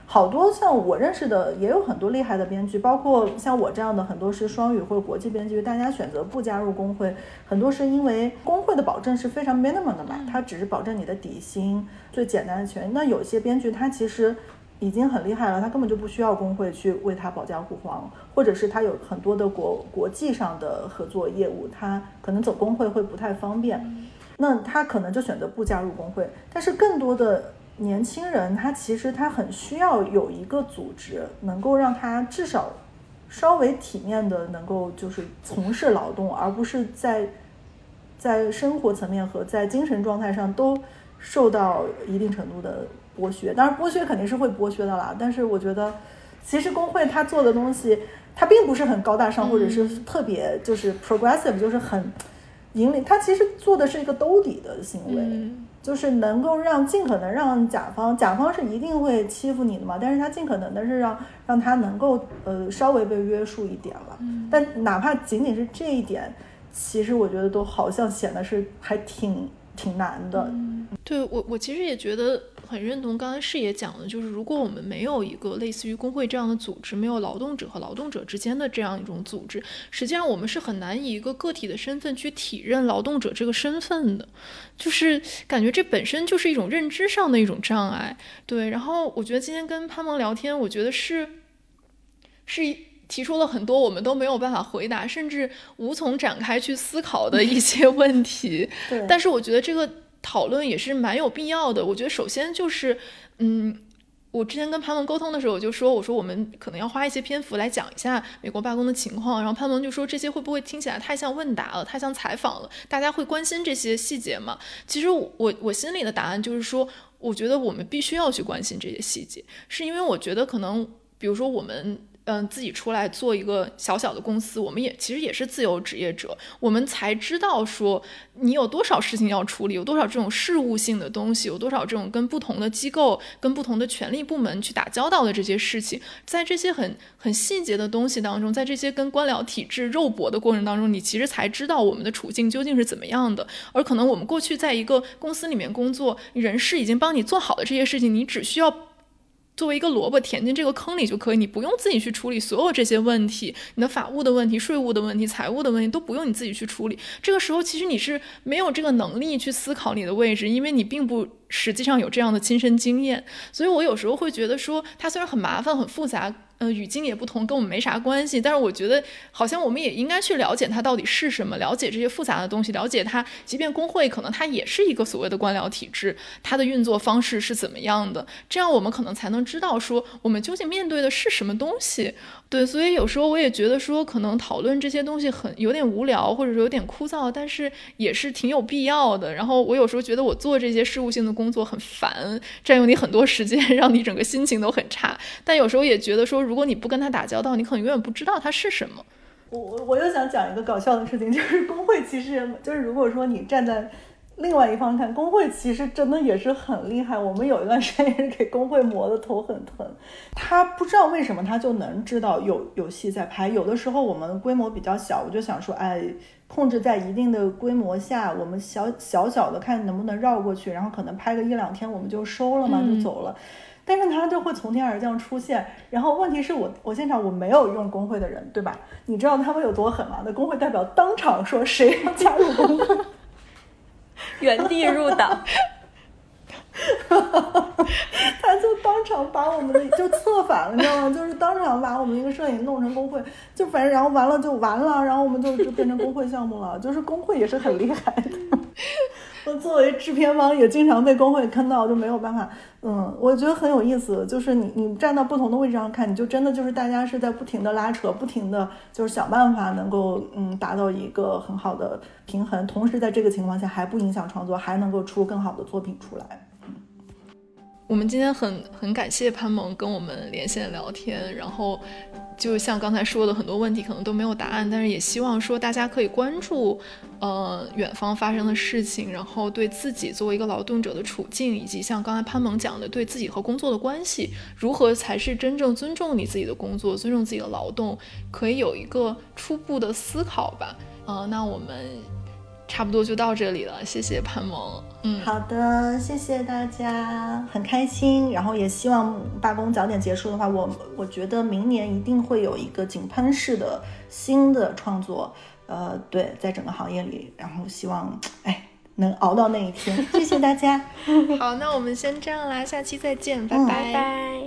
好多像我认识的也有很多厉害的编剧，包括像我这样的很多是双语或者国际编剧，大家选择不加入工会，很多是因为工会的保证是非常 minimum 的嘛，它只是保证你的底薪最简单的权益。那有些编剧他其实已经很厉害了，他根本就不需要工会去为他保驾护航，或者是他有很多的国国际上的合作业务，他可能走工会会不太方便，那他可能就选择不加入工会。但是更多的年轻人他其实他很需要有一个组织能够让他至少稍微体面的能够就是从事劳动，而不是在在生活层面和在精神状态上都受到一定程度的剥削。当然剥削肯定是会剥削的啦，但是我觉得其实工会他做的东西它并不是很高大上，或者是特别就是 progressive， 就是很引领，他其实做的是一个兜底的行为、嗯、就是能够让尽可能让甲方甲方是一定会欺负你的嘛，但是他尽可能的是让让他能够呃稍微被约束一点了、嗯、但哪怕仅仅是这一点，其实我觉得都好像显得是还挺挺难的、 嗯、对我我其实也觉得很认同刚才视野讲的，就是如果我们没有一个类似于工会这样的组织，没有劳动者和劳动者之间的这样一种组织，实际上我们是很难以一个个体的身份去体认劳动者这个身份的，就是感觉这本身就是一种认知上的一种障碍。对，然后我觉得今天跟潘萌聊天，我觉得是是提出了很多我们都没有办法回答，甚至无从展开去思考的一些问题对， 但是我觉得这个讨论也是蛮有必要的。我觉得首先就是嗯，我之前跟潘萌沟通的时候我就说，我说我们可能要花一些篇幅来讲一下美国罢工的情况，然后潘萌就说这些会不会听起来太像问答了，太像采访了，大家会关心这些细节吗？其实我我心里的答案就是说，我觉得我们必须要去关心这些细节，是因为我觉得可能比如说我们嗯，自己出来做一个小小的公司，我们也其实也是自由职业者，我们才知道说你有多少事情要处理，有多少这种事务性的东西，有多少这种跟不同的机构跟不同的权力部门去打交道的这些事情，在这些很很细节的东西当中，在这些跟官僚体制肉搏的过程当中，你其实才知道我们的处境究竟是怎么样的。而可能我们过去在一个公司里面工作，人事已经帮你做好的这些事情，你只需要作为一个萝卜填进这个坑里就可以，你不用自己去处理所有这些问题，你的法务的问题、税务的问题、财务的问题都不用你自己去处理。这个时候其实你是没有这个能力去思考你的位置，因为你并不实际上有这样的亲身经验。所以我有时候会觉得说它虽然很麻烦很复杂，呃，语境也不同，跟我们没啥关系，但是我觉得好像我们也应该去了解它到底是什么，了解这些复杂的东西，了解它即便工会可能它也是一个所谓的官僚体制，它的运作方式是怎么样的，这样我们可能才能知道说我们究竟面对的是什么东西。对，所以有时候我也觉得说可能讨论这些东西很有点无聊，或者说有点枯燥，但是也是挺有必要的。然后我有时候觉得我做这些事务性的工作很烦，占用你很多时间，让你整个心情都很差，但有时候也觉得说如果你不跟他打交道，你可能永远不知道它是什么。 我我又想讲一个搞笑的事情，就是工会其实就是如果说你站在另外一方看，工会其实真的也是很厉害。我们有一段时间也是给工会磨得头很疼，他不知道为什么他就能知道有有戏在拍。有的时候我们规模比较小，我就想说哎，控制在一定的规模下，我们小小小的看能不能绕过去，然后可能拍个一两天我们就收了嘛，就走了、嗯、但是他就会从天而降出现。然后问题是我我现场我没有用工会的人，对吧？你知道他们有多狠吗？那工会代表当场说谁要加入工会原地入党他就当场把我们的就策反了，你知道吗？就是当场把我们一个摄影弄成工会，就反正然后完了就完了，然后我们就就变成工会项目了。就是工会也是很厉害的，我作为制片方也经常被工会坑到，就没有办法。嗯，我觉得很有意思，就是你你站到不同的位置上看，你就真的就是大家是在不停的拉扯，不停的就是想办法能够嗯达到一个很好的平衡，同时在这个情况下还不影响创作，还能够出更好的作品出来。 我们今天很很感谢潘萌跟我们连线聊天，然后就像刚才说的很多问题可能都没有答案，但是也希望说大家可以关注呃远方发生的事情，然后对自己作为一个劳动者的处境，以及像刚才潘萌讲的对自己和工作的关系，如何才是真正尊重你自己的工作，尊重自己的劳动，可以有一个初步的思考吧。呃，那我们差不多就到这里了，谢谢潘萌。嗯， 好的，谢谢大家，很开心，然后也希望罢工早点结束的话，我我觉得明年一定会有一个井喷式的新的创作，呃，对，在整个行业里，然后希望哎能熬到那一天，谢谢大家。 好，那我们先这样啦，下期再见，拜嗯拜。 拜拜。